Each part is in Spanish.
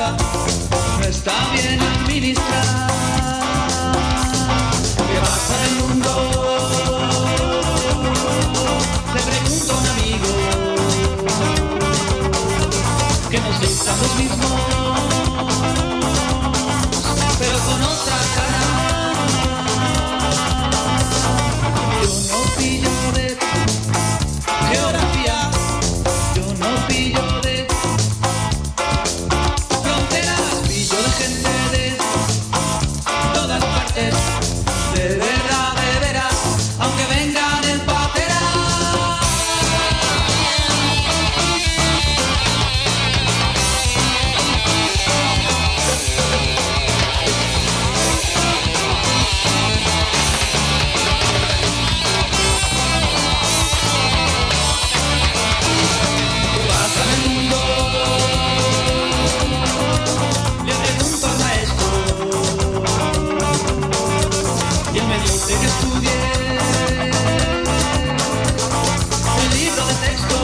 música no está bien administrada. ¿Qué pasa en el mundo? Le pregunto a un amigo que nos dictan los mismos, pero con otra cara. Yo no pillo de geografía, yo no pillo de fronteras, pillo de gente de todas partes, de veras, aunque vengan en patera. ¿Qué pasa en el mundo? Le pregunto al maestro y él me dice que estudie el libro de texto.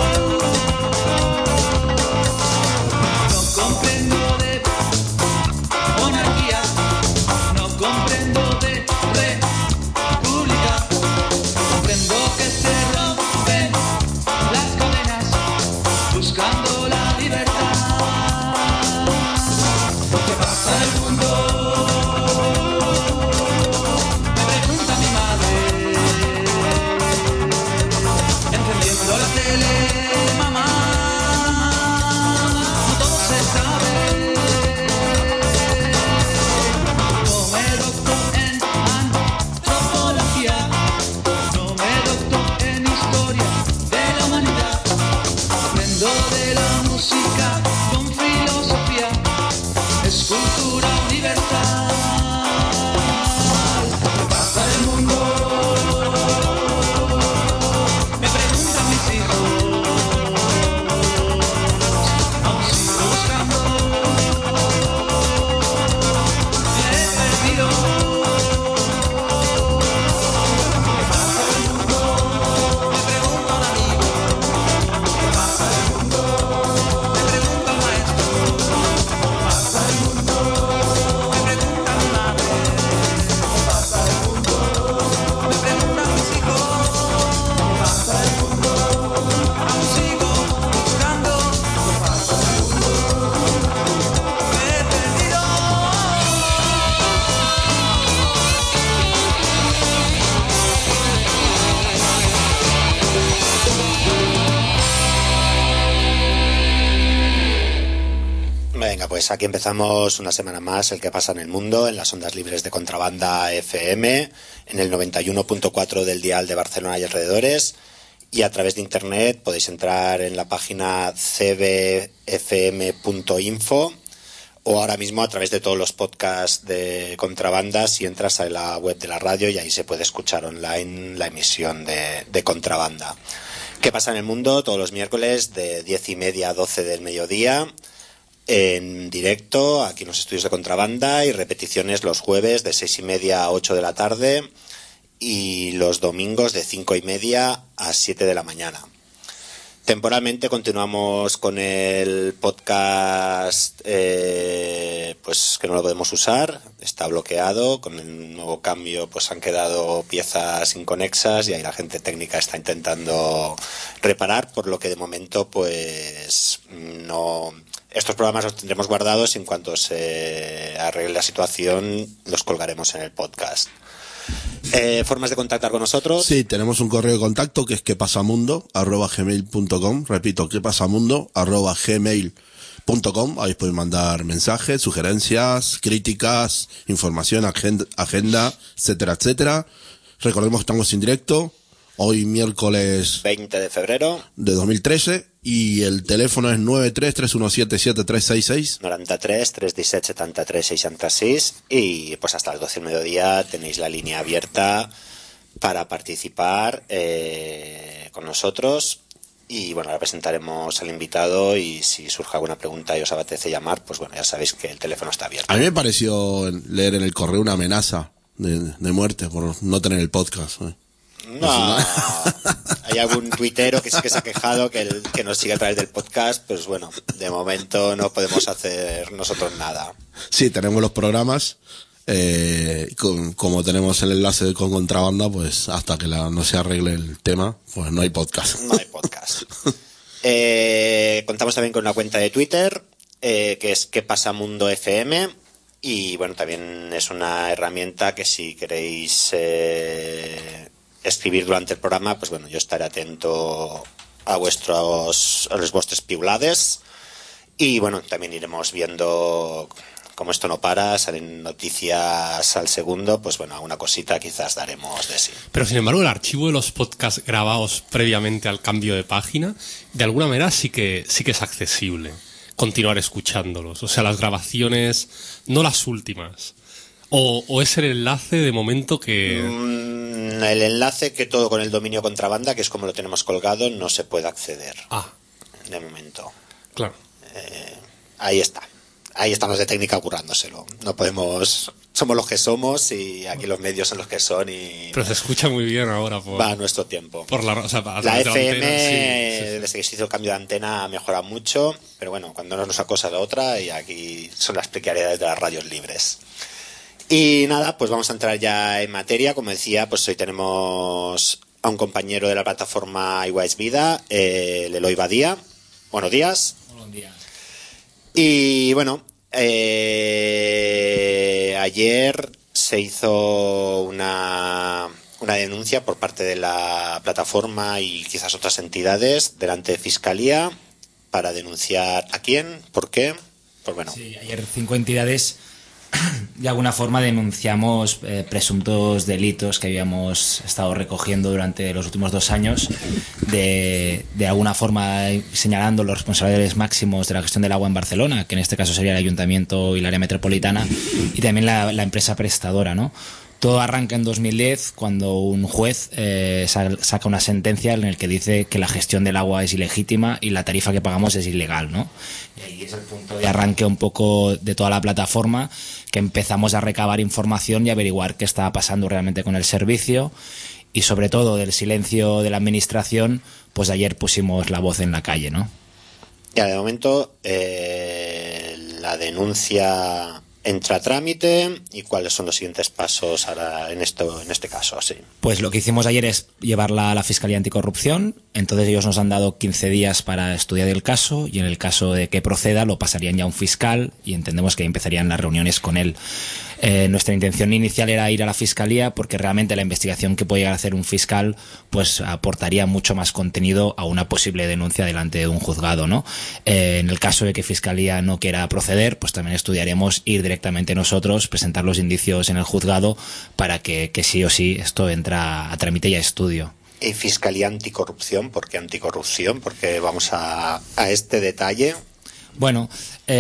No comprendo de monarquía, no comprendo de república, comprendo que se rompen las cadenas buscando la libertad. ¿Qué pasa en el mundo? Me pregunta mi madre, encendiendo la tele. Mamá, no todo se sabe. No me docto en antropología, no me docto en historia de la humanidad. Aprendo de la música con filosofía, es cultura universal. ¿Qué pasa en el mundo? Me preguntan mis hijos, aún sigo buscando, me he perdido. ¿Qué pasa en el mundo? Me pregunta un amigo. ¿Qué pasa en el mundo? Me pregunta el maestro. ¿Qué pasa en el mundo? Me pregunta mi madre. ¿Qué pasa en el mundo? Me preguntan mis hijos. ¿Qué pasa en el mundo? Aún sigo buscando. ¿Qué pasa en el mundo? Me he perdido. Venga, pues aquí empezamos una semana más el que pasa en el mundo en las ondas libres de Contrabanda FM, en el 91.4 del dial de Barcelona y alrededores, y a través de internet podéis entrar en la página cbfm.info o ahora mismo a través de todos los podcasts de Contrabanda si entras a la web de la radio, y ahí se puede escuchar online la emisión de Contrabanda. ¿Qué pasa en el mundo? Todos los miércoles de 10:30 a 12 del mediodía en directo aquí en los estudios de Contrabanda, y repeticiones los jueves de 6:30 a 8 de la tarde y los domingos de 5:30 a 7 de la mañana. Temporalmente continuamos con el podcast, pues que no lo podemos usar, está bloqueado. Con el nuevo cambio pues han quedado piezas inconexas y ahí la gente técnica está intentando reparar, por lo que de momento pues no. Estos programas los tendremos guardados y en cuanto se arregle la situación los colgaremos en el podcast. ¿Formas de contactar con nosotros? Sí, tenemos un correo de contacto que es quepasamundo@gmail.com. Repito, quepasamundo@gmail.com. Ahí podéis mandar mensajes, sugerencias, críticas, información, agenda, etcétera, etcétera. Recordemos que estamos en directo hoy miércoles 20 de febrero de 2013 y el teléfono es 93-317-7366. 93-317-7366 y pues hasta las 12 del mediodía tenéis la línea abierta para participar con nosotros. Y bueno, ahora presentaremos al invitado y si surge alguna pregunta y os apetece llamar, pues bueno, ya sabéis que el teléfono está abierto. A mí me pareció leer en el correo una amenaza de muerte por no tener el podcast. No, hay algún tuitero que sí que se ha quejado que nos sigue a través del podcast, pues bueno, de momento no podemos hacer nosotros nada. Sí, tenemos los programas, como tenemos el enlace con Contrabanda, pues hasta que no se arregle el tema, pues no hay podcast. No hay podcast. Contamos también con una cuenta de Twitter, que es Que Pasa Mundo FM, y bueno, también es una herramienta que si queréis escribir durante el programa, pues bueno, yo estaré atento a los vuestros piulades, y bueno, también iremos viendo. Como esto no para, salen noticias al segundo, pues bueno, alguna cosita quizás daremos de sí. Pero sin embargo, el archivo de los podcasts grabados previamente al cambio de página, de alguna manera sí que es accesible continuar escuchándolos. O sea, las grabaciones, no las últimas. O es el enlace de momento que... El enlace que todo con el dominio Contrabanda, que es como lo tenemos colgado, no se puede acceder. De momento. Claro. Ahí está. Ahí estamos de técnica currándoselo. No podemos... Somos los que somos y aquí los medios son los que son y... Pero se escucha muy bien ahora. Va a nuestro tiempo. La FM, sí. desde que se hizo el cambio de antena, ha mejorado mucho. Pero bueno, cuando no es una cosa la otra, y aquí son las precariedades de las radios libres. Y nada, pues vamos a entrar ya en materia. Como decía, pues hoy tenemos a un compañero de la plataforma Igual es Vida, Eloy Badía. Buenos días. Buenos días. Y bueno, ayer se hizo una denuncia por parte de la plataforma y quizás otras entidades delante de Fiscalía para denunciar a quién, por qué. Pues bueno. Sí, ayer 5 entidades de alguna forma denunciamos presuntos delitos que habíamos estado recogiendo durante los últimos 2 años, de alguna forma señalando los responsables máximos de la gestión del agua en Barcelona, que en este caso sería el Ayuntamiento y el área metropolitana, y también la empresa prestadora, ¿no? Todo arranca en 2010 cuando un juez saca una sentencia en el que dice que la gestión del agua es ilegítima y la tarifa que pagamos es ilegal, ¿no? Y ahí es el punto de arranque un poco de toda la plataforma, que empezamos a recabar información y averiguar qué estaba pasando realmente con el servicio, y sobre todo del silencio de la administración, pues ayer pusimos la voz en la calle, ¿no? Ya, de momento la denuncia entra a trámite. ¿Y cuáles son los siguientes pasos ahora en este caso? Sí. Pues lo que hicimos ayer es llevarla a la Fiscalía Anticorrupción. Entonces ellos nos han dado 15 días para estudiar el caso, y en el caso de que proceda lo pasarían ya a un fiscal y entendemos que empezarían las reuniones con él. Nuestra intención inicial era ir a la Fiscalía porque realmente la investigación que puede llegar a hacer un fiscal pues aportaría mucho más contenido a una posible denuncia delante de un juzgado, ¿no? En el caso de que Fiscalía no quiera proceder, pues también estudiaremos ir directamente nosotros, presentar los indicios en el juzgado para que sí o sí esto entra a trámite y a estudio. ¿Y Fiscalía Anticorrupción? ¿Por qué anticorrupción? Porque vamos a este detalle. Bueno,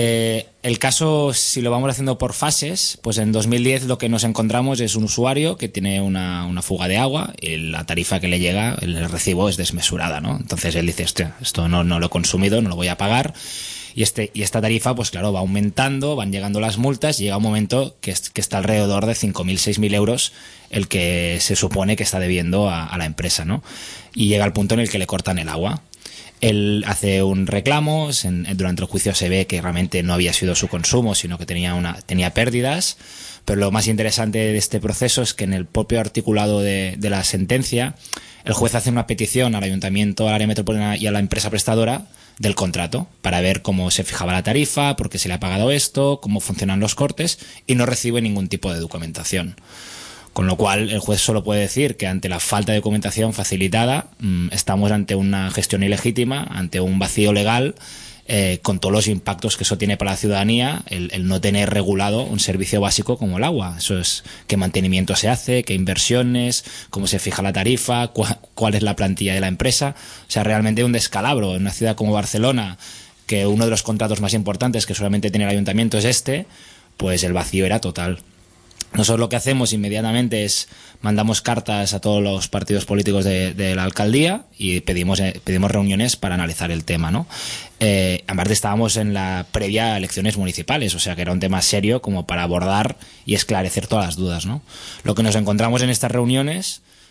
el caso, si lo vamos haciendo por fases, pues en 2010 lo que nos encontramos es un usuario que tiene una fuga de agua y la tarifa que le llega, el recibo es desmesurada, ¿no? Entonces él dice, hostia, esto no lo he consumido, no lo voy a pagar. Y esta tarifa, pues claro, va aumentando, van llegando las multas, y llega un momento que está alrededor de 5.000, 6.000 euros el que se supone que está debiendo a la empresa, ¿no? Y llega el punto en el que le cortan el agua. Él hace un reclamo, durante el juicio se ve que realmente no había sido su consumo, sino que tenía pérdidas, pero lo más interesante de este proceso es que en el propio articulado de la sentencia, el juez hace una petición al Ayuntamiento, al área metropolitana y a la empresa prestadora del contrato para ver cómo se fijaba la tarifa, por qué se le ha pagado esto, cómo funcionan los cortes, y no recibe ningún tipo de documentación. Con lo cual, el juez solo puede decir que ante la falta de documentación facilitada estamos ante una gestión ilegítima, ante un vacío legal, con todos los impactos que eso tiene para la ciudadanía, el no tener regulado un servicio básico como el agua. Eso es qué mantenimiento se hace, qué inversiones, cómo se fija la tarifa, cuál es la plantilla de la empresa. O sea, realmente un descalabro en una ciudad como Barcelona, que uno de los contratos más importantes que solamente tiene el ayuntamiento es pues el vacío era total. Nosotros lo que hacemos inmediatamente es mandamos cartas a todos los partidos políticos de la alcaldía y pedimos reuniones para analizar el tema, ¿no? Aparte estábamos en la previa a elecciones municipales, o sea que era un tema serio como para abordar y esclarecer todas las dudas, ¿no? Lo que nos encontramos en estas reuniones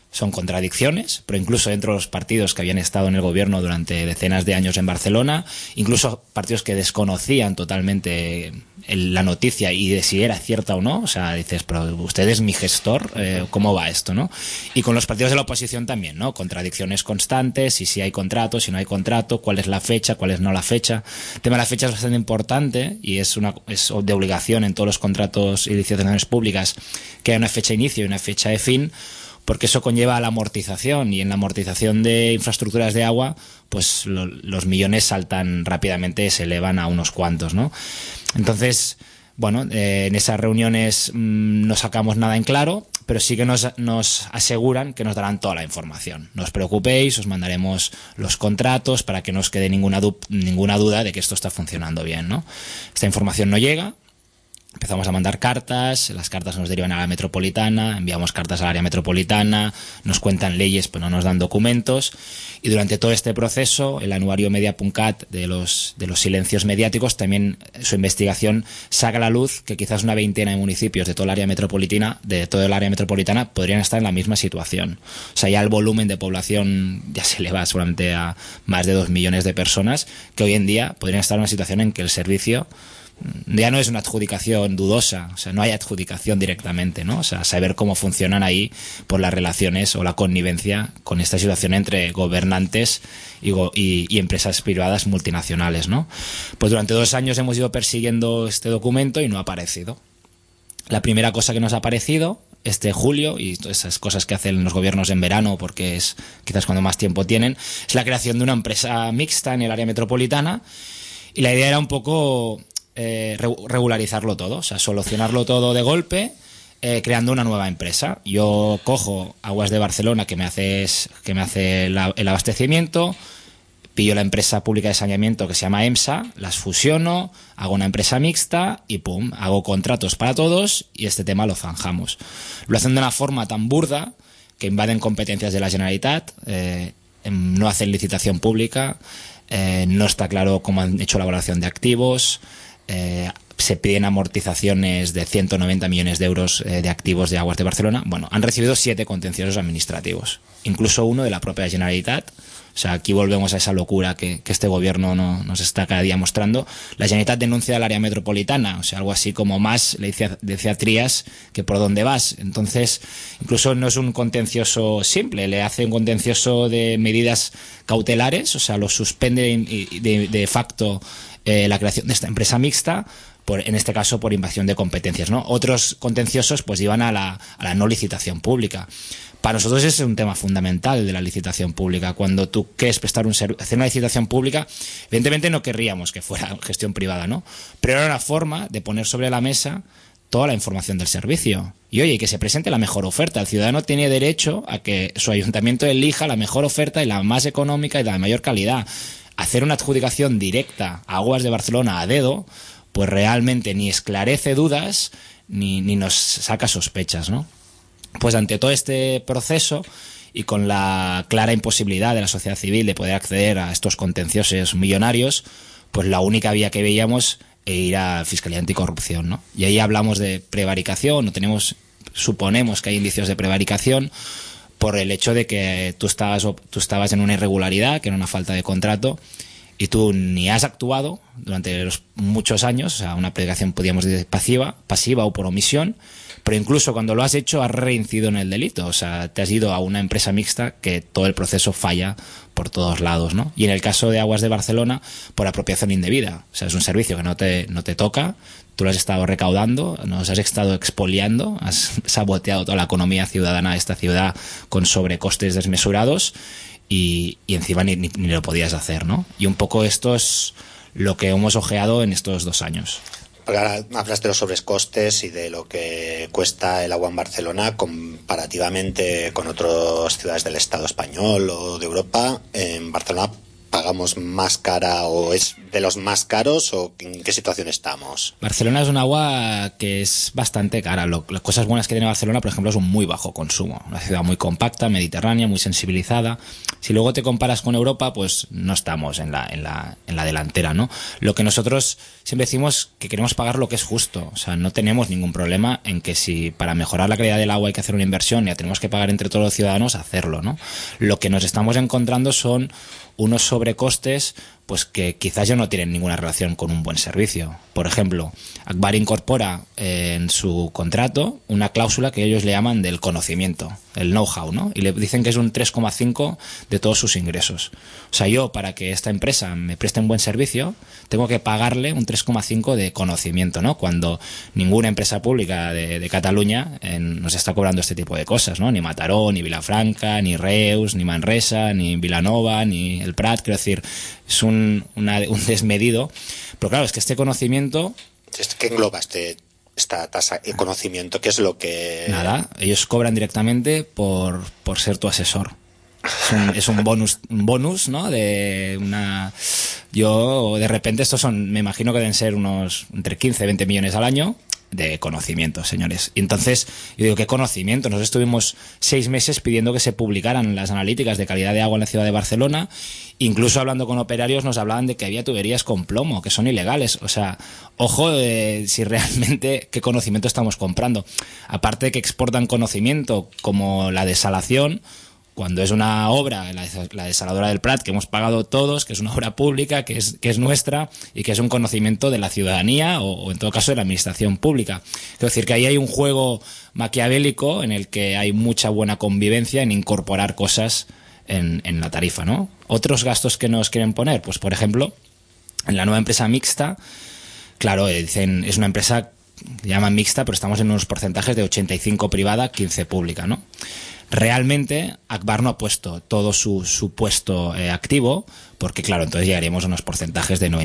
son contradicciones, pero incluso dentro de los partidos que habían estado en el gobierno durante decenas de años en Barcelona, incluso partidos que desconocían totalmente la noticia y de si era cierta o no, o sea, dices, pero usted es mi gestor, ¿cómo va esto, no? Y con los partidos de la oposición también, ¿no? Contradicciones constantes, y si hay contrato, si no hay contrato, cuál es la fecha, cuál es no la fecha. El tema de la fecha es bastante importante y es de obligación en todos los contratos y licitaciones públicas que haya una fecha de inicio y una fecha de fin, porque eso conlleva a la amortización, y en la amortización de infraestructuras de agua, pues los millones saltan rápidamente, se elevan a unos cuantos, ¿no? Entonces, bueno, en esas reuniones no sacamos nada en claro, pero sí que nos aseguran que nos darán toda la información. No os preocupéis, os mandaremos los contratos para que no os quede ninguna duda de que esto está funcionando bien, ¿no? Esta información no llega. Empezamos a mandar cartas, las cartas nos derivan a la metropolitana, enviamos cartas al área metropolitana, nos cuentan leyes pero no nos dan documentos, y durante todo este proceso el anuario Media.cat de los silencios mediáticos, también su investigación saca a la luz que quizás una veintena de municipios de todo el área metropolitana podrían estar en la misma situación. O sea, ya el volumen de población ya se eleva solamente a más de 2 millones de personas que hoy en día podrían estar en una situación en que el servicio ya no es una adjudicación dudosa, o sea, no hay adjudicación directamente, ¿no? O sea, saber cómo funcionan ahí por las relaciones o la connivencia con esta situación entre gobernantes y empresas privadas multinacionales, ¿no? Pues durante 2 años hemos ido persiguiendo este documento y no ha aparecido. La primera cosa que nos ha aparecido este julio, y todas esas cosas que hacen los gobiernos en verano, porque es quizás cuando más tiempo tienen, es la creación de una empresa mixta en el área metropolitana, y la idea era un poco regularizarlo todo, o sea, solucionarlo todo de golpe, creando una nueva empresa. Yo cojo Aguas de Barcelona, que me hace el abastecimiento, pillo la empresa pública de saneamiento que se llama EMSA, las fusiono, hago una empresa mixta y pum, hago contratos para todos y este tema lo zanjamos. Lo hacen de una forma tan burda que invaden competencias de la Generalitat, no hacen licitación pública, no está claro cómo han hecho la evaluación de activos, se piden amortizaciones de 190 millones de euros de activos de Aguas de Barcelona. Bueno, han recibido 7 contenciosos administrativos, incluso uno de la propia Generalitat. O sea, aquí volvemos a esa locura que este gobierno nos está cada día mostrando. La Generalitat denuncia al área metropolitana, o sea, algo así como más, le decía Trías, que por dónde vas. Entonces, incluso no es un contencioso simple, le hace un contencioso de medidas cautelares, o sea, lo suspende de facto la creación de esta empresa mixta, en este caso por invasión de competencias, ¿no? Otros contenciosos pues iban a la no licitación pública. Para nosotros ese es un tema fundamental de la licitación pública. Cuando tú quieres prestar hacer una licitación pública, evidentemente no querríamos que fuera gestión privada, ¿no? Pero era una forma de poner sobre la mesa toda la información del servicio. Y oye, que se presente la mejor oferta. El ciudadano tiene derecho a que su ayuntamiento elija la mejor oferta y la más económica y de la mayor calidad. Hacer una adjudicación directa a Aguas de Barcelona a dedo, pues realmente ni esclarece dudas ni nos saca sospechas, ¿no? Pues ante todo este proceso y con la clara imposibilidad de la sociedad civil de poder acceder a estos contenciosos millonarios, pues la única vía que veíamos era ir a Fiscalía Anticorrupción, ¿no? Y ahí hablamos de prevaricación, suponemos que hay indicios de prevaricación por el hecho de que tú estabas en una irregularidad, que era una falta de contrato, y tú ni has actuado durante los muchos años, o sea, una prevaricación podríamos decir pasiva o por omisión, pero incluso cuando lo has hecho has reincidido en el delito, o sea, te has ido a una empresa mixta que todo el proceso falla por todos lados, ¿no? Y en el caso de Aguas de Barcelona, por apropiación indebida, o sea, es un servicio que no te toca, tú lo has estado recaudando, nos has estado expoliando, has saboteado toda la economía ciudadana de esta ciudad con sobrecostes desmesurados y encima ni lo podías hacer, ¿no? Y un poco esto es lo que hemos ojeado en estos 2 años. Ahora hablas de los sobrecostes y de lo que cuesta el agua en Barcelona comparativamente con otras ciudades del Estado español o de Europa. En Barcelona pagamos más cara o es de los más caros o en qué situación estamos? Barcelona es un agua que es bastante cara. Las cosas buenas que tiene Barcelona, por ejemplo, es un muy bajo consumo. Una ciudad muy compacta, mediterránea, muy sensibilizada. Si luego te comparas con Europa, pues no estamos en la delantera, ¿no? Lo que nosotros siempre decimos que queremos pagar lo que es justo. O sea, no tenemos ningún problema en que si para mejorar la calidad del agua hay que hacer una inversión y la tenemos que pagar entre todos los ciudadanos, hacerlo, ¿no? Lo que nos estamos encontrando son unos sobrecostes pues que quizás ya no tienen ninguna relación con un buen servicio. Por ejemplo, Akbar incorpora en su contrato una cláusula que ellos le llaman del conocimiento, el know-how, ¿no? Y le dicen que es un 3,5 de todos sus ingresos. O sea, yo, para que esta empresa me preste un buen servicio, tengo que pagarle un 3,5 de conocimiento, ¿no? Cuando ninguna empresa pública de Cataluña nos está cobrando este tipo de cosas, ¿no? Ni Mataró, ni Vilafranca, ni Reus, ni Manresa, ni Vilanova, ni el Prat. Quiero decir, es un desmedido. Pero claro, es que este conocimiento... ¿Qué engloba esta tasa de conocimiento? ¿Qué es lo que...? Nada, ellos cobran directamente por ser tu asesor. Es un bonus, ¿no? Yo, de repente, estos son, me imagino que deben ser unos entre 15 y 20 millones al año de conocimiento, señores. Y entonces, yo digo, ¿qué conocimiento? Nosotros estuvimos 6 meses pidiendo que se publicaran las analíticas de calidad de agua en la ciudad de Barcelona. Incluso hablando con operarios nos hablaban de que había tuberías con plomo, que son ilegales. O sea, ojo si realmente qué conocimiento estamos comprando. Aparte de que exportan conocimiento como la desalación, cuando es una obra, la desaladora del Prat, que hemos pagado todos, que es una obra pública, que es nuestra y que es un conocimiento de la ciudadanía o en todo caso de la administración pública. Es decir, que ahí hay un juego maquiavélico en el que hay mucha buena convivencia en incorporar cosas en la tarifa, ¿no? Otros gastos que nos quieren poner, pues por ejemplo, en la nueva empresa mixta, claro, dicen, es una empresa, llaman mixta, pero estamos en unos porcentajes de 85 privada, 15 pública, ¿no? Realmente Akbar no ha puesto todo su puesto activo, porque claro, entonces llegaríamos a unos porcentajes de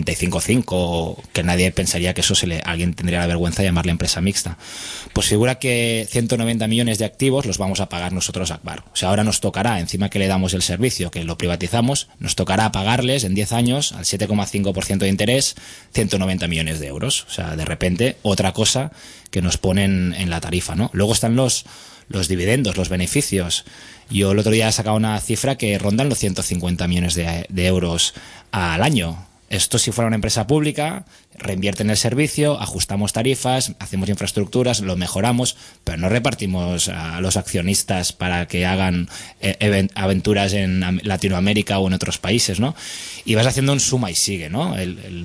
95,5, que nadie pensaría que eso alguien tendría la vergüenza de llamarle empresa mixta. Pues figura que 190 millones de activos los vamos a pagar nosotros a Akbar. O sea, ahora nos tocará, encima que le damos el servicio, que lo privatizamos, nos tocará pagarles en 10 años al 7,5% de interés 190 millones de euros. O sea, de repente, otra cosa que nos ponen en la tarifa, ¿no? Luego están los dividendos, los beneficios. Yo el otro día he sacado una cifra que rondan los 150 millones de euros al año. Esto, si fuera una empresa pública, reinvierten el servicio, ajustamos tarifas, hacemos infraestructuras, lo mejoramos, pero no repartimos a los accionistas para que hagan aventuras en Latinoamérica o en otros países, ¿no? Y vas haciendo un suma y sigue, ¿no?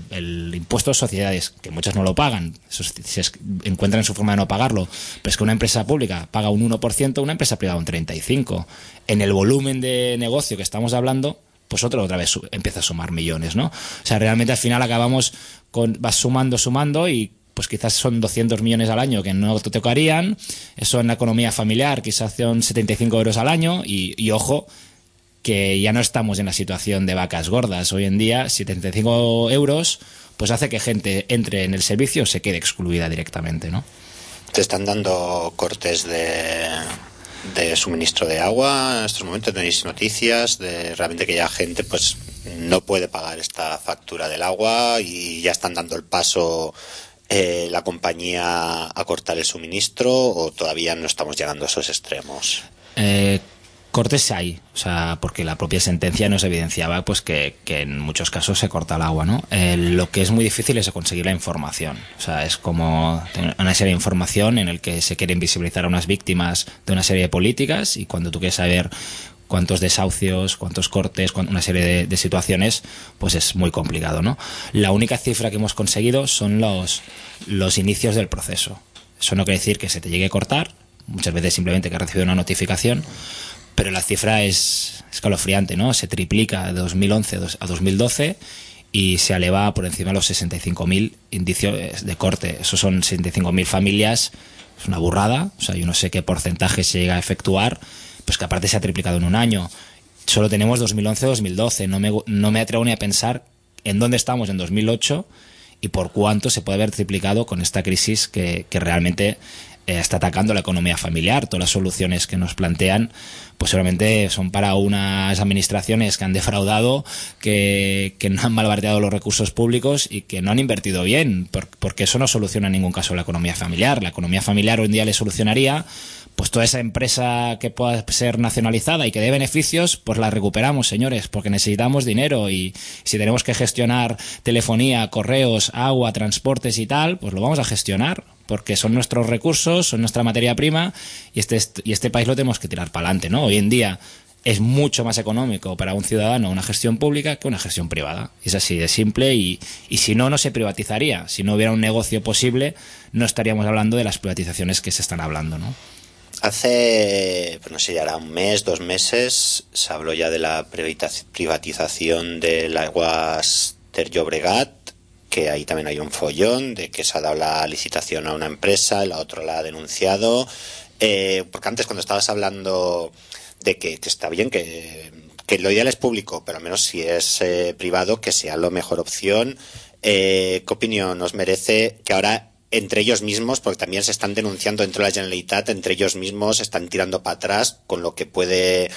El impuesto de sociedades, que muchas no lo pagan, se encuentran en su forma de no pagarlo, pero es que una empresa pública paga un 1%, una empresa privada un 35%. En el volumen de negocio que estamos hablando, pues otra vez empieza a sumar millones, ¿no? O sea, realmente al final acabamos vas sumando y pues quizás son 200 millones al año que no te tocarían. Eso en la economía familiar quizás son 75 euros al año y ojo, que ya no estamos en la situación de vacas gordas. Hoy en día 75 euros pues hace que gente entre en el servicio o se quede excluida directamente, ¿no? ¿Te están dando cortes de suministro de agua en estos momentos? ¿Tenéis noticias de realmente que ya gente pues no puede pagar esta factura del agua y ya están dando el paso la compañía a cortar el suministro o todavía no estamos llegando a esos extremos? Cortes hay, o sea, porque la propia sentencia nos evidenciaba pues que en muchos casos se corta el agua, ¿no? Lo que es muy difícil es conseguir la información. O sea, es como tener una serie de información en el que se quiere invisibilizar a unas víctimas de una serie de políticas y cuando tú quieres saber cuántos desahucios, cuántos cortes, una serie de situaciones, pues es muy complicado, ¿no? La única cifra que hemos conseguido son los inicios del proceso. Eso no quiere decir que se te llegue a cortar, muchas veces simplemente que has recibido una notificación, pero la cifra es escalofriante, ¿no? Se triplica de 2011 a 2012 y se eleva por encima de los 65.000 indicios de corte. Esos son 65.000 familias, es una burrada. O sea, yo no sé qué porcentaje se llega a efectuar, pues que aparte se ha triplicado en un año. Solo tenemos 2011-2012. No me atrevo ni a pensar en dónde estamos en 2008 y por cuánto se puede haber triplicado con esta crisis que realmente está atacando la economía familiar. Todas las soluciones que nos plantean pues seguramente son para unas administraciones que han defraudado, que no han malbarateado los recursos públicos y que no han invertido bien, porque eso no soluciona en ningún caso la economía familiar. La economía familiar hoy en día le solucionaría pues toda esa empresa que pueda ser nacionalizada y que dé beneficios, pues la recuperamos, señores, porque necesitamos dinero, y si tenemos que gestionar telefonía, correos, agua, transportes y tal, pues lo vamos a gestionar, porque son nuestros recursos, son nuestra materia prima, y este país lo tenemos que tirar para adelante, ¿no? Hoy en día es mucho más económico para un ciudadano una gestión pública que una gestión privada. Es así de simple, y si no, no se privatizaría. Si no hubiera un negocio posible, no estaríamos hablando de las privatizaciones que se están hablando, ¿no? Hace, pues no sé, ya era un mes, 2 meses, se habló ya de la privatización del Aguas Ter Llobregat, que ahí también hay un follón de que se ha dado la licitación a una empresa, la otra la ha denunciado, porque antes cuando estabas hablando de que está bien, que lo ideal es público, pero al menos si es privado, que sea la mejor opción. ¿Qué opinión os merece que ahora entre ellos mismos, porque también se están denunciando dentro de la Generalitat, entre ellos mismos están tirando para atrás, con lo que puede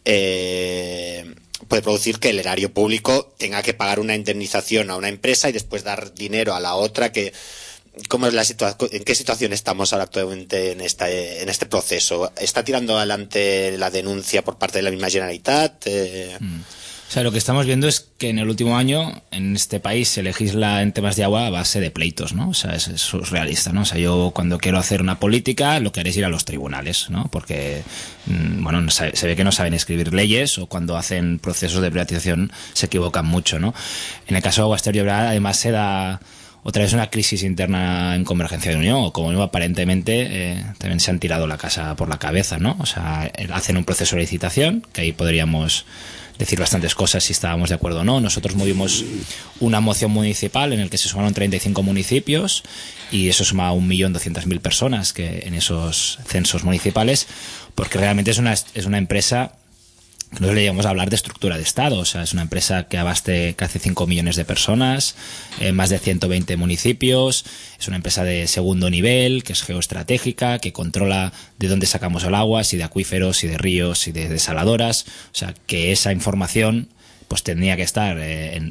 producir que el erario público tenga que pagar una indemnización a una empresa y después dar dinero a la otra? ¿Cómo es la situación? ¿En qué situación estamos ahora actualmente en este proceso? ¿Está tirando adelante la denuncia por parte de la misma Generalitat? O sea, lo que estamos viendo es que en el último año en este país se legisla en temas de agua a base de pleitos, ¿no? O sea, es surrealista, ¿no? O sea, yo cuando quiero hacer una política lo que haré es ir a los tribunales, ¿no? Porque, bueno, se ve que no saben escribir leyes, o cuando hacen procesos de privatización se equivocan mucho, ¿no? En el caso de Aguas Ter Llobregat, además se da otra vez una crisis interna en Convergencia de Unión, o como digo, aparentemente también se han tirado la casa por la cabeza, ¿no? O sea, hacen un proceso de licitación, que ahí podríamos decir bastantes cosas si estábamos de acuerdo o no. Nosotros movimos una moción municipal en el que se sumaron 35 municipios, y eso suma 1.200.000 personas que en esos censos municipales, porque realmente es una empresa que no le llegamos a hablar de estructura de Estado. O sea, es una empresa que abaste casi 5 millones de personas, más de 120 municipios, es una empresa de segundo nivel, que es geoestratégica, que controla de dónde sacamos el agua, si de acuíferos, si de ríos, si de desaladoras. O sea, que esa información pues tendría que estar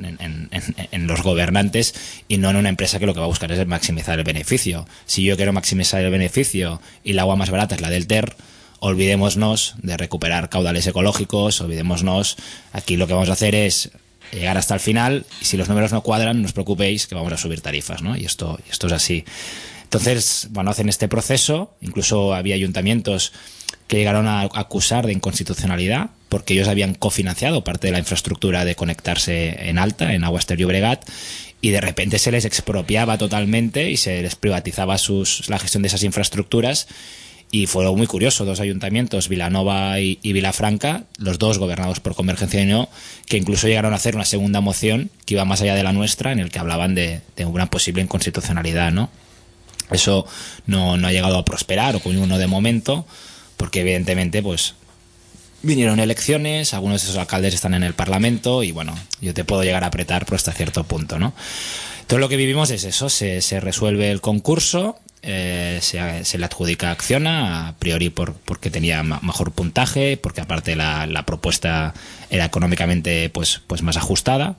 en los gobernantes, y no en una empresa que lo que va a buscar es maximizar el beneficio. Si yo quiero maximizar el beneficio y el agua más barata es la del Ter, olvidémonos de recuperar caudales ecológicos, olvidémonos. Aquí lo que vamos a hacer es llegar hasta el final, y si los números no cuadran, no os preocupéis que vamos a subir tarifas, ¿no? Y esto es así. Entonces, bueno, hacen este proceso. Incluso había ayuntamientos que llegaron a acusar de inconstitucionalidad porque ellos habían cofinanciado parte de la infraestructura de conectarse en alta, en Aguas Ter Llobregat, y de repente se les expropiaba totalmente y se les privatizaba la gestión de esas infraestructuras. Y fue muy curioso, 2 ayuntamientos, Vilanova y Vilafranca, los 2 gobernados por Convergencia de Unión, que incluso llegaron a hacer una segunda moción que iba más allá de la nuestra, en el que hablaban de una posible inconstitucionalidad, ¿no? Eso no ha llegado a prosperar, o con uno de momento, porque evidentemente pues vinieron elecciones, algunos de esos alcaldes están en el Parlamento, y bueno, yo te puedo llegar a apretar pero hasta cierto punto, ¿no? Todo lo que vivimos es eso, se resuelve el concurso, se le adjudica a Acciona, a priori porque tenía mejor puntaje, porque aparte la propuesta era económicamente pues más ajustada,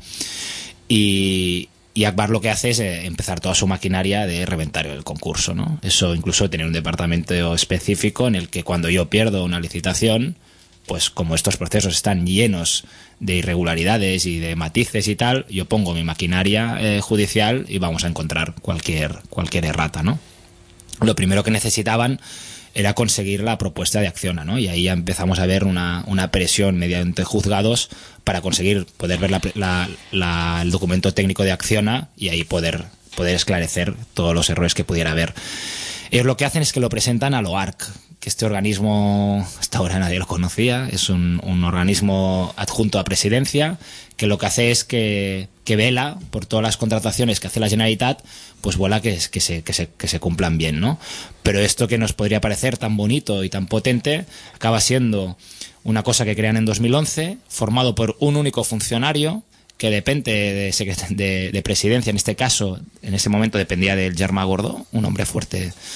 y Agbar lo que hace es empezar toda su maquinaria de reventar el concurso, ¿no? Eso incluso tener un departamento específico en el que cuando yo pierdo una licitación, pues como estos procesos están llenos de irregularidades y de matices y tal, yo pongo mi maquinaria judicial y vamos a encontrar cualquier errata, ¿no? Lo primero que necesitaban era conseguir la propuesta de Acciona, ¿no? Y ahí ya empezamos a ver una presión mediante juzgados para conseguir poder ver el documento técnico de Acciona, y ahí poder esclarecer todos los errores que pudiera haber. Ellos lo que hacen es que lo presentan a l'OARC, que este organismo hasta ahora nadie lo conocía, es un organismo adjunto a Presidencia, que lo que hace es que vela por todas las contrataciones que hace la Generalitat, pues vuela que se cumplan bien, ¿no? Pero esto que nos podría parecer tan bonito y tan potente acaba siendo una cosa que crean en 2011, formado por un único funcionario que depende de Presidencia. En este caso, en ese momento dependía del Germà Gordó, un hombre fuerte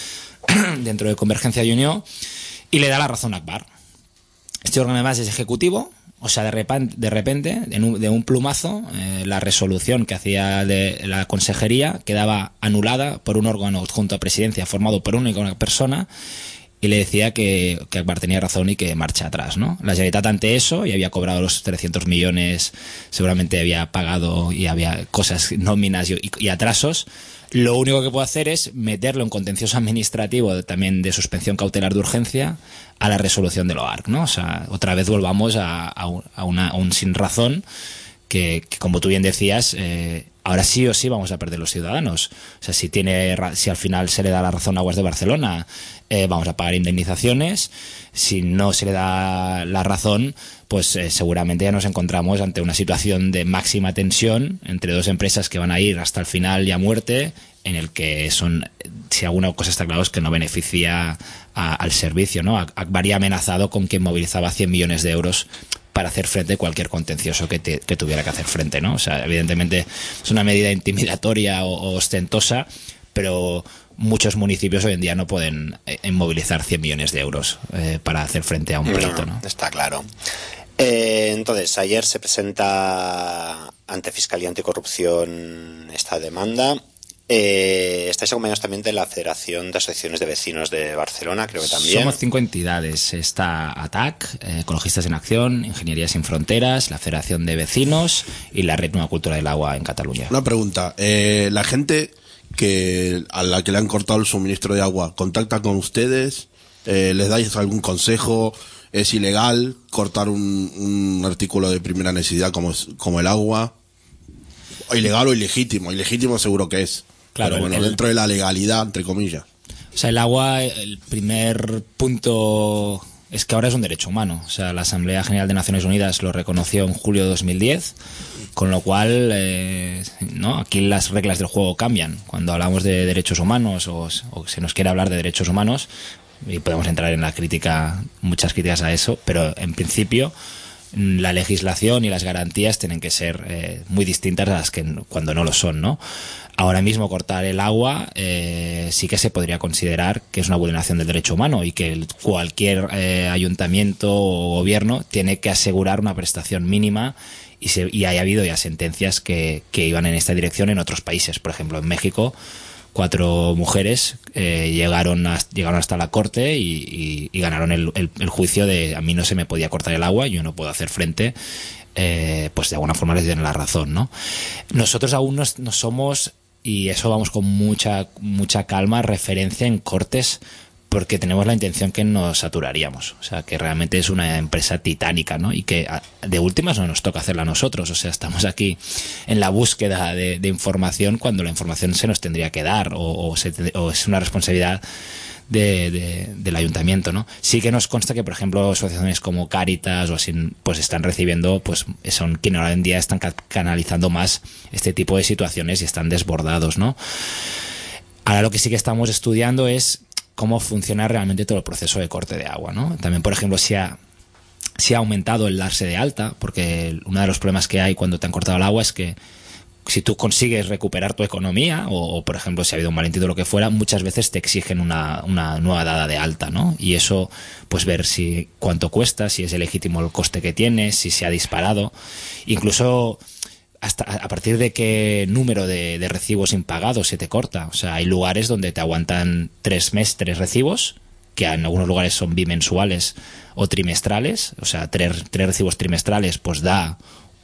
dentro de Convergencia y Unió, y le da la razón a Agbar. Este órgano además es ejecutivo, o sea, de repente, de un plumazo, la resolución que hacía de la consejería quedaba anulada por un órgano adjunto a presidencia formado por una única persona, y le decía que Agbar tenía razón y que marcha atrás, ¿no? La Generalitat ante eso, y había cobrado los 300 millones, seguramente había pagado y había cosas, nóminas y atrasos. Lo único que puede hacer es meterlo en contencioso administrativo también de suspensión cautelar de urgencia a la resolución del OARC, ¿no? O sea, otra vez volvamos a un sin razón que, como tú bien decías, ahora sí o sí vamos a perder los ciudadanos. O sea, si al final se le da la razón a Aguas de Barcelona, vamos a pagar indemnizaciones. Si no se le da la razón, pues seguramente ya nos encontramos ante una situación de máxima tensión entre dos empresas que van a ir hasta el final y a muerte, en el que si alguna cosa está claro es que no beneficia al servicio, ¿no? Agbar ya amenazado con que movilizaba 100 millones de euros para hacer frente a cualquier contencioso que tuviera que hacer frente, ¿no? O sea, evidentemente es una medida intimidatoria o ostentosa, pero muchos municipios hoy en día no pueden movilizar 100 millones de euros para hacer frente a un pleito, ¿no? Está claro. Entonces, ayer se presenta ante Fiscalía Anticorrupción esta demanda. Estáis acompañados también de la Federación de Asociaciones de Vecinos de Barcelona, creo que también. Somos 5 entidades. Está ATAC, Ecologistas en Acción, Ingeniería Sin Fronteras, la Federación de Vecinos y la Red Nueva Cultura del Agua en Cataluña. Una pregunta. La gente a la que le han cortado el suministro de agua, ¿contacta con ustedes? ¿Les dais algún consejo? ¿Es ilegal cortar un artículo de primera necesidad como el agua? ¿O ilegal o ilegítimo? Ilegítimo seguro que es. Claro, pero bueno, dentro de la legalidad, entre comillas. O sea, el agua, el primer punto es que ahora es un derecho humano. O sea, la Asamblea General de Naciones Unidas lo reconoció en julio de 2010, con lo cual, ¿no? Aquí las reglas del juego cambian. Cuando hablamos de derechos humanos o se nos quiere hablar de derechos humanos, y podemos entrar en la crítica, muchas críticas a eso, pero en principio la legislación y las garantías tienen que ser muy distintas a las que cuando no lo son, ¿no? Ahora mismo cortar el agua sí que se podría considerar que es una vulneración del derecho humano y que cualquier ayuntamiento o gobierno tiene que asegurar una prestación mínima y haya habido ya sentencias que iban en esta dirección en otros países. Por ejemplo, en México 4 mujeres llegaron hasta la corte y ganaron el juicio de a mí no se me podía cortar el agua, yo no puedo hacer frente, pues de alguna forma les dieron la razón, ¿no? Nosotros aún no somos, y eso vamos con mucha calma, referencia en cortes, porque tenemos la intención que nos saturaríamos. O sea, que realmente es una empresa titánica, ¿no? Y que de últimas no nos toca hacerla a nosotros. O sea, estamos aquí en la búsqueda de información cuando la información se nos tendría que dar o es una responsabilidad del ayuntamiento, ¿no? Sí que nos consta que, por ejemplo, asociaciones como Cáritas o así, pues están recibiendo, pues son quienes ahora en día están canalizando más este tipo de situaciones y están desbordados, ¿no? Ahora lo que sí que estamos estudiando es cómo funciona realmente todo el proceso de corte de agua, ¿no? También, por ejemplo, si ha aumentado el darse de alta, porque uno de los problemas que hay cuando te han cortado el agua es que si tú consigues recuperar tu economía o por ejemplo, si ha habido un malentendido o lo que fuera, muchas veces te exigen una nueva dada de alta, ¿no? Y eso, pues ver cuánto cuesta, si es legítimo el coste que tienes, si se ha disparado. Incluso hasta a partir de qué número de recibos impagados se te corta. O sea, hay lugares donde te aguantan 3 recibos, que en algunos lugares son bimensuales o trimestrales. O sea, 3 recibos trimestrales pues da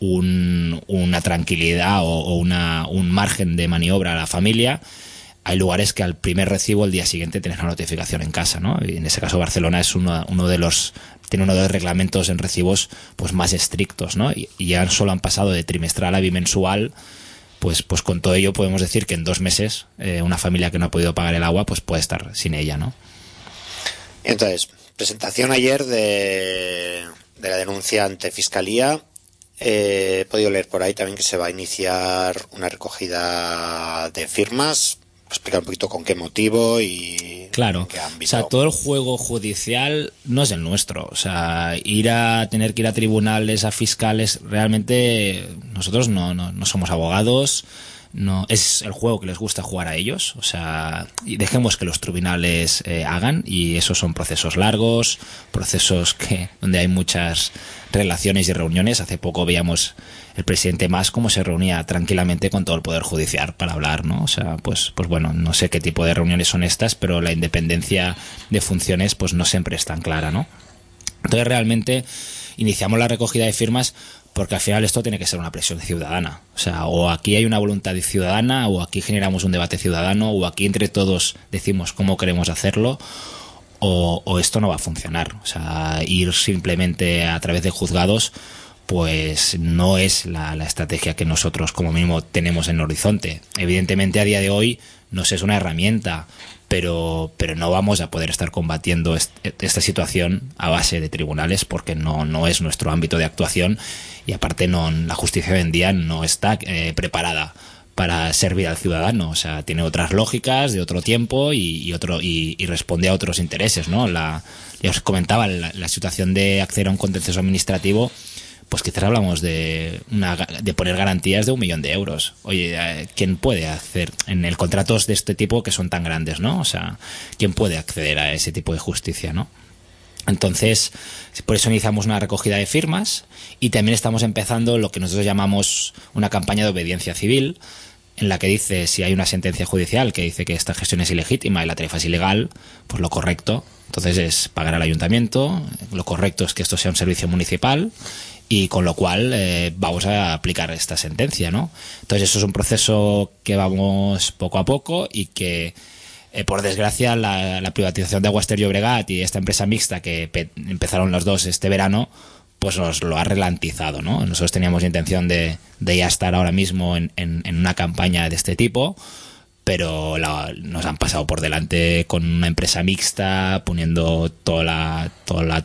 una tranquilidad o un margen de maniobra a la familia. Hay lugares que al primer recibo el día siguiente tienes una notificación en casa, ¿no? Y en ese caso Barcelona es tiene uno de los reglamentos en recibos pues más estrictos, ¿no? Y ya solo han pasado de trimestral a bimensual, pues con todo ello podemos decir que en 2 meses una familia que no ha podido pagar el agua pues puede estar sin ella, ¿no? Entonces, presentación ayer de la denuncia ante Fiscalía. He podido leer por ahí también que se va a iniciar una recogida de firmas. Explicar un poquito con qué motivo y claro, en qué ámbito. O sea, todo el juego judicial no es el nuestro. O sea, tener que ir a tribunales, a fiscales, realmente nosotros no somos abogados, no es el juego que les gusta jugar a ellos. O sea, y dejemos que los tribunales hagan, y esos son procesos largos, procesos donde hay muchas relaciones y reuniones. Hace poco veíamos el presidente Mas cómo se reunía tranquilamente con todo el Poder Judicial para hablar, ¿no? O sea, pues bueno, no sé qué tipo de reuniones son estas, pero la independencia de funciones pues no siempre es tan clara, ¿no? Entonces realmente iniciamos la recogida de firmas porque al final esto tiene que ser una presión ciudadana. O sea, o aquí hay una voluntad ciudadana, o aquí generamos un debate ciudadano, o aquí entre todos decimos cómo queremos hacerlo, o esto no va a funcionar. O sea, ir simplemente a través de juzgados pues no es la estrategia que nosotros como mínimo tenemos en el horizonte. Evidentemente a día de hoy nos es una herramienta, pero no vamos a poder estar combatiendo esta situación a base de tribunales, porque no es nuestro ámbito de actuación, y aparte la justicia hoy en día no está preparada para servir al ciudadano. O sea, tiene otras lógicas de otro tiempo y responde a otros intereses, ¿no? Ya os comentaba la situación de acceder a un contencioso administrativo. Pues quizás hablamos de poner garantías de 1 millón de euros. Oye, ¿quién puede hacer en el contratos de este tipo que son tan grandes, ¿no? O sea, ¿quién puede acceder a ese tipo de justicia, ¿no? Entonces, por eso iniciamos una recogida de firmas, y también estamos empezando lo que nosotros llamamos una campaña de obediencia civil, en la que dice, si hay una sentencia judicial que dice que esta gestión es ilegítima y la tarifa es ilegal, pues lo correcto entonces es pagar al ayuntamiento. Lo correcto es que esto sea un servicio municipal, y con lo cual vamos a aplicar esta sentencia, ¿no? Entonces eso es un proceso que vamos poco a poco, y que por desgracia la privatización de Aguas Ter Llobregat y esta empresa mixta que empezaron los dos este verano pues nos lo ha ralentizado, ¿no? Nosotros teníamos intención de ya estar ahora mismo en una campaña de este tipo, pero nos han pasado por delante con una empresa mixta, poniendo toda la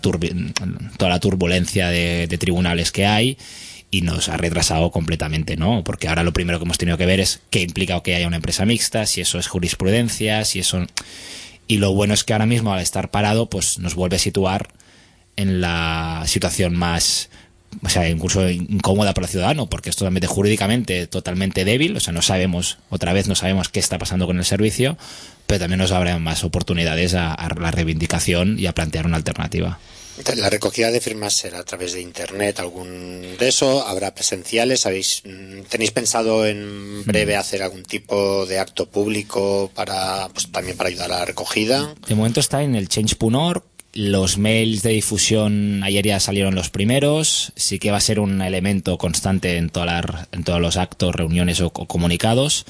turbulencia de tribunales que hay, y nos ha retrasado completamente, ¿no? Porque ahora lo primero que hemos tenido que ver es qué implica que haya una empresa mixta, si eso es jurisprudencia, si eso... Y lo bueno es que ahora mismo, al estar parado, pues nos vuelve a situar en la situación más... O sea, incluso incómoda para el ciudadano, porque es totalmente jurídicamente totalmente débil. O sea, no sabemos qué está pasando con el servicio, pero también nos habrá más oportunidades a la reivindicación y a plantear una alternativa. La recogida de firmas será a través de internet, algún de eso, habrá presenciales. ¿Tenéis pensado en breve hacer algún tipo de acto público también para ayudar a la recogida? De momento está en el change.org. Los mails de difusión ayer ya salieron los primeros. Sí que va a ser un elemento constante en todos los actos, reuniones o comunicados,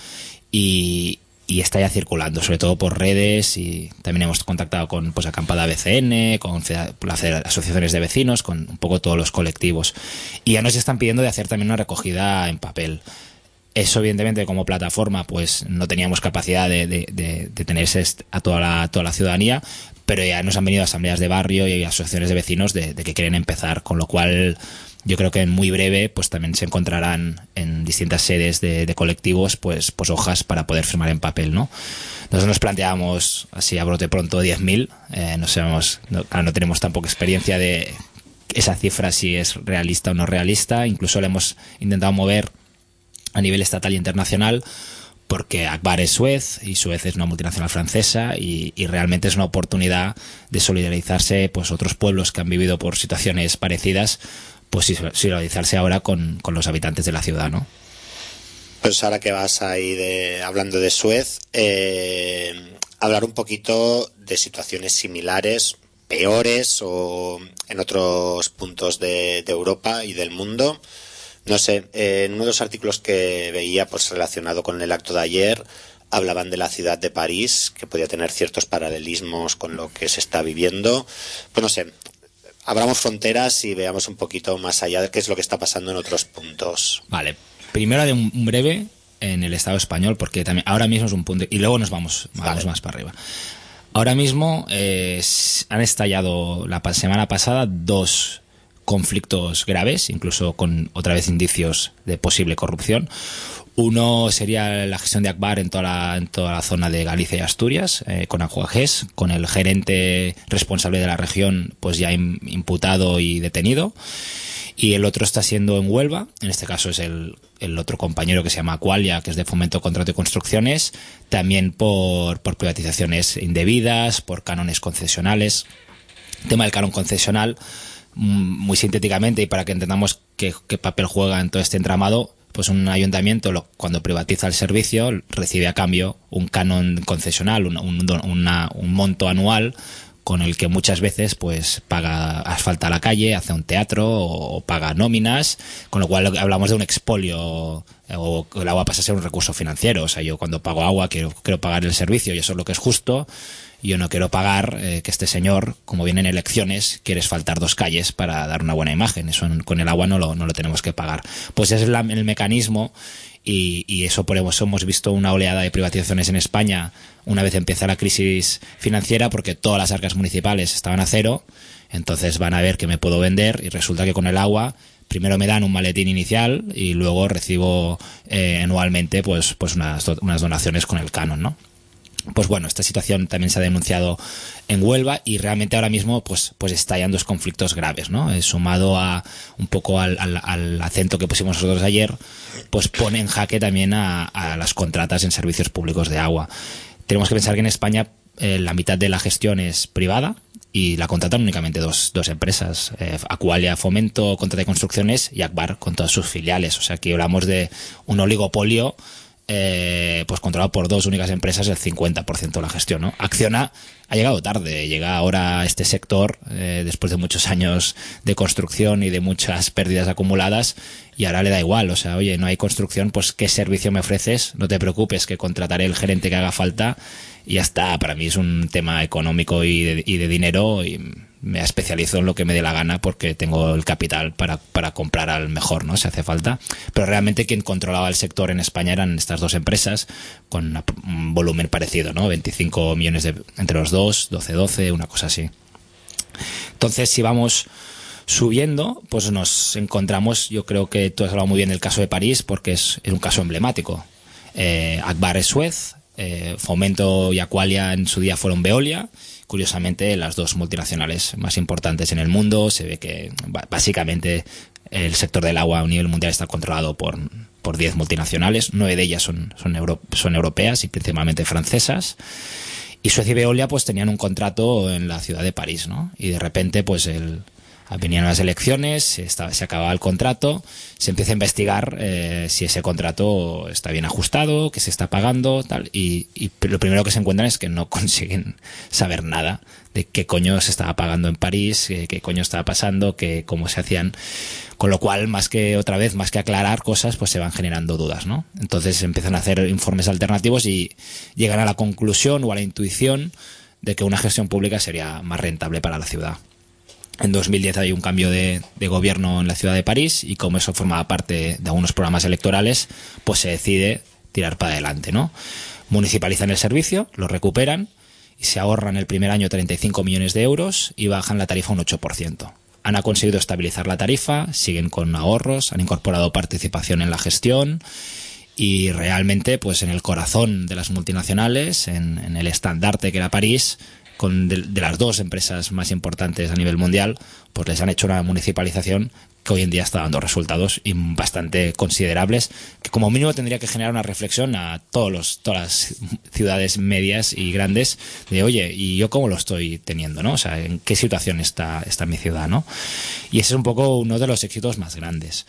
y está ya circulando, sobre todo por redes, y también hemos contactado con Acampada BCN, con las asociaciones de vecinos, con un poco todos los colectivos, y ya nos están pidiendo de hacer también una recogida en papel. Eso, evidentemente, como plataforma, pues no teníamos capacidad de tener a toda la ciudadanía, pero ya nos han venido asambleas de barrio y asociaciones de vecinos de que quieren empezar, con lo cual yo creo que en muy breve pues también se encontrarán en distintas sedes de colectivos pues hojas para poder firmar en papel, ¿no? Nosotros nos planteábamos así a brote pronto 10.000, no sabemos, no tenemos tampoco experiencia de esa cifra si es realista o no realista. Incluso le hemos intentado mover a nivel estatal e internacional, porque Agbar es Suez, y Suez es una multinacional francesa, y realmente es una oportunidad de solidarizarse, pues otros pueblos que han vivido por situaciones parecidas, pues solidarizarse ahora con los habitantes de la ciudad, ¿no? Pues ahora que vas ahí hablando de Suez, hablar un poquito de situaciones similares, peores, o en otros puntos de Europa y del mundo. No sé, en uno de los artículos que veía pues relacionado con el acto de ayer, hablaban de la ciudad de París, que podía tener ciertos paralelismos con lo que se está viviendo. Pues no sé, abramos fronteras y veamos un poquito más allá de qué es lo que está pasando en otros puntos. Vale, primero de un breve en el Estado español, porque también ahora mismo es un punto, y luego nos vamos más para arriba. Ahora mismo han estallado la semana pasada 2 conflictos graves, incluso con otra vez indicios de posible corrupción. Uno sería la gestión de Agbar en toda la zona de Galicia y Asturias, con Aguajes, con el gerente responsable de la región pues ya imputado y detenido. Y el otro está siendo en Huelva, en este caso es el otro compañero que se llama Aqualia, que es de Fomento, Contrato y Construcciones, también por privatizaciones indebidas, por cánones concesionales. El tema del canon concesional, muy sintéticamente y para que entendamos qué papel juega en todo este entramado, pues un ayuntamiento cuando privatiza el servicio recibe a cambio un canon concesional, un monto anual con el que muchas veces pues paga asfalta la calle, hace un teatro o paga nóminas, con lo cual hablamos de un expolio, o el agua pasa a ser un recurso financiero. O sea, yo cuando pago agua quiero pagar el servicio y eso es lo que es justo. Yo no quiero pagar que este señor, como vienen elecciones, quiere asfaltar 2 calles para dar una buena imagen. Eso con el agua no lo tenemos que pagar. Pues ese es el mecanismo. Y eso por eso hemos visto una oleada de privatizaciones en España una vez empieza la crisis financiera, porque todas las arcas municipales estaban a cero. Entonces van a ver que me puedo vender y resulta que con el agua primero me dan un maletín inicial y luego recibo anualmente pues unas donaciones con el canon, ¿no? Pues bueno, esta situación también se ha denunciado en Huelva y realmente ahora mismo pues estallan 2 conflictos graves, ¿no? Sumado a un poco al acento que pusimos nosotros ayer, pues pone en jaque también a las contratas en servicios públicos de agua. Tenemos que pensar que en España la mitad de la gestión es privada y la contratan únicamente dos empresas, Aqualia Fomento, Contrato de Construcciones, y Akbar con todas sus filiales. O sea, aquí hablamos de un oligopolio pues controlado por 2 únicas empresas, el 50% de la gestión, ¿no? Acciona ha llegado tarde, llega ahora a este sector después de muchos años de construcción y de muchas pérdidas acumuladas, y ahora le da igual. O sea, oye, no hay construcción, pues ¿qué servicio me ofreces? No te preocupes, que contrataré el gerente que haga falta y ya está. Para mí es un tema económico y de dinero, y me especializo en lo que me dé la gana porque tengo el capital para comprar al mejor, ¿no? Si hace falta. Pero realmente quien controlaba el sector en España eran estas 2 empresas con un volumen parecido, ¿no? 25 millones entre los dos, 12, una cosa así. Entonces, si vamos subiendo, pues nos encontramos, yo creo que tú has hablado muy bien del caso de París porque es un caso emblemático. Akbar es Suez, Fomento y Aqualia en su día fueron Veolia. Curiosamente, las 2 multinacionales más importantes en el mundo. Se ve que básicamente el sector del agua a nivel mundial está controlado por 10 multinacionales. 9 de ellas son europeas y principalmente francesas. Y Suez y Veolia pues tenían un contrato en la ciudad de París, ¿no? Y de repente pues venían las elecciones, se acababa el contrato, se empieza a investigar si ese contrato está bien ajustado, que se está pagando, tal, y lo primero que se encuentran es que no consiguen saber nada de qué coño se estaba pagando en París, qué coño estaba pasando, cómo se hacían, con lo cual más que aclarar cosas, pues se van generando dudas, ¿no? Entonces se empiezan a hacer informes alternativos y llegan a la conclusión o a la intuición de que una gestión pública sería más rentable para la ciudad. En 2010 hay un cambio de gobierno en la ciudad de París, y como eso formaba parte de algunos programas electorales, pues se decide tirar para adelante, ¿no? Municipalizan el servicio, lo recuperan y se ahorran el primer año 35 millones de euros y bajan la tarifa un 8%. Han conseguido estabilizar la tarifa, siguen con ahorros, han incorporado participación en la gestión y realmente pues en el corazón de las multinacionales, en el estandarte que era París, de las 2 empresas más importantes a nivel mundial, pues les han hecho una municipalización que hoy en día está dando resultados bastante considerables, que como mínimo tendría que generar una reflexión a todas las ciudades medias y grandes de, oye, ¿y yo cómo lo estoy teniendo, no? O sea, ¿en qué situación está mi ciudad, no? Y ese es un poco uno de los éxitos más grandes.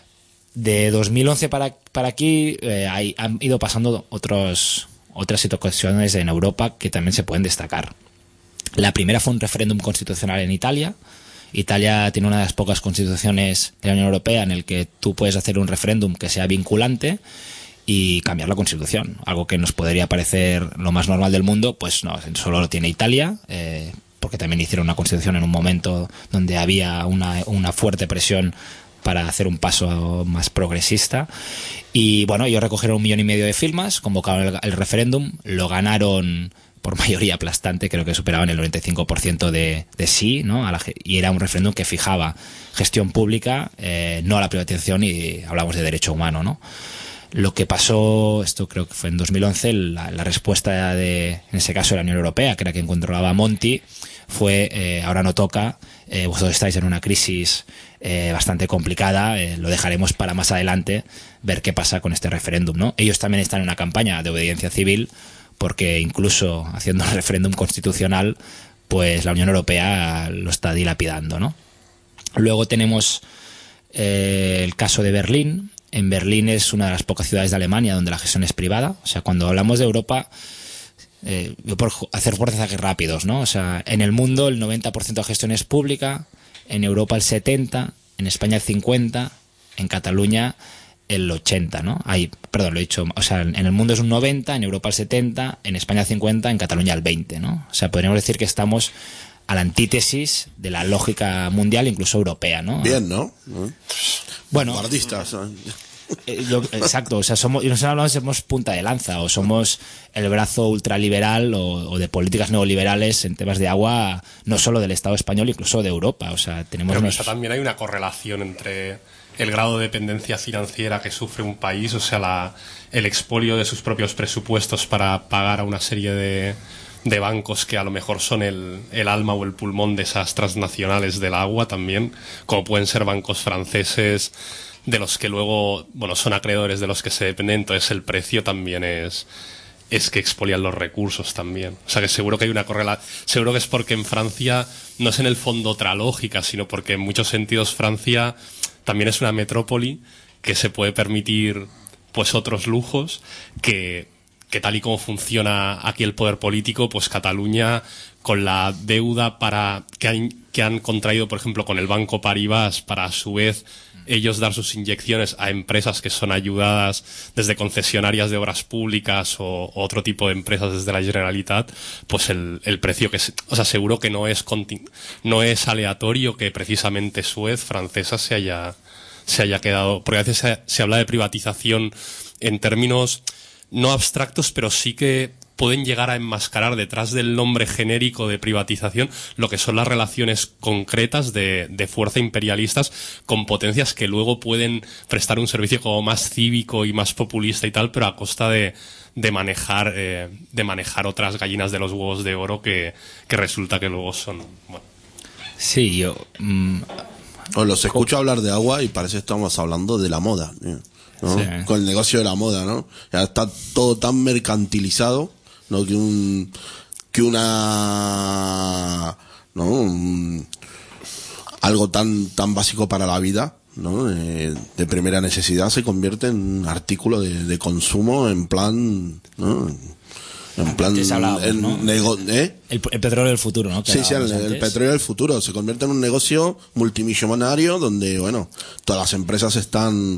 De 2011 para aquí han ido pasando otras situaciones en Europa que también se pueden destacar. La primera fue un referéndum constitucional en Italia. Italia tiene una de las pocas constituciones de la Unión Europea en el que tú puedes hacer un referéndum que sea vinculante y cambiar la constitución. Algo que nos podría parecer lo más normal del mundo, pues no, solo lo tiene Italia, porque también hicieron una constitución en un momento donde había una fuerte presión para hacer un paso más progresista. Y bueno, ellos recogieron 1,5 millones de firmas, convocaron el referéndum, lo ganaron por mayoría aplastante, creo que superaban el 95% de sí, ¿no? Y era un referéndum que fijaba gestión pública, no a la privatización, y hablamos de derecho humano, ¿no? Lo que pasó, esto creo que fue en 2011, la respuesta en ese caso de la Unión Europea, que era quien controlaba Monti, fue ahora no toca, vosotros estáis en una crisis bastante complicada, lo dejaremos para más adelante ver qué pasa con este referéndum, ¿no? Ellos también están en una campaña de obediencia civil, porque incluso haciendo un referéndum constitucional, pues la Unión Europea lo está dilapidando, ¿no? Luego tenemos el caso de Berlín. En Berlín es una de las pocas ciudades de Alemania donde la gestión es privada. O sea, cuando hablamos de Europa, yo por hacer porcentajes rápidos, ¿no? O sea, en el mundo el 90% de gestión es pública, en Europa el 70%, en España el 50%, en Cataluña el 80%, ¿no? Perdón, lo he dicho, o sea, en el mundo es un 90%, en Europa el 70%, en España el 50%, en Cataluña el 20%, ¿no? O sea, podríamos decir que estamos a la antítesis de la lógica mundial, incluso europea, ¿no? Bien, ¿no? Bueno, Guardistas. exacto, o sea, somos punta de lanza, o somos el brazo ultraliberal o de políticas neoliberales en temas de agua, no solo del Estado español, incluso de Europa. O sea, tenemos Pero quizá también hay una correlación entre el grado de dependencia financiera que sufre un país, o sea, el expolio de sus propios presupuestos para pagar a una serie de bancos que a lo mejor son el alma o el pulmón de esas transnacionales del agua también, como pueden ser bancos franceses, de los que luego, bueno, son acreedores de los que se dependen, entonces el precio también es que expolian los recursos también. O sea que seguro que hay una correlación, seguro que es porque en Francia no es en el fondo otra lógica, sino porque en muchos sentidos Francia también es una metrópoli que se puede permitir pues otros lujos que tal y como funciona aquí el poder político, pues Cataluña, con la deuda que han contraído, por ejemplo, con el Banco Paribas, para a su vez ellos dar sus inyecciones a empresas que son ayudadas desde concesionarias de obras públicas o otro tipo de empresas desde la Generalitat, pues el precio o sea, seguro que no es aleatorio que precisamente Suez francesa se haya quedado, porque a veces se habla de privatización en términos no abstractos, pero sí que pueden llegar a enmascarar detrás del nombre genérico de privatización lo que son las relaciones concretas de fuerza imperialistas con potencias que luego pueden prestar un servicio como más cívico y más populista y tal, pero a costa de manejar otras gallinas de los huevos de oro que resulta que luego son, bueno. Sí, yo Os los escucho hablar de agua y parece que estamos hablando de la moda, ¿no? Sí. Con el negocio de la moda, ¿no? Ya está todo tan mercantilizado, ¿no? Algo tan básico para la vida, ¿no? De primera necesidad se convierte en un artículo de consumo en plan, ¿no? En plan, Antes hablábamos, ¿no? El petróleo del futuro, ¿no? Que Sí, hablábamos el antes. petróleo del futuro se convierte en un negocio multimillonario donde, bueno, todas las empresas están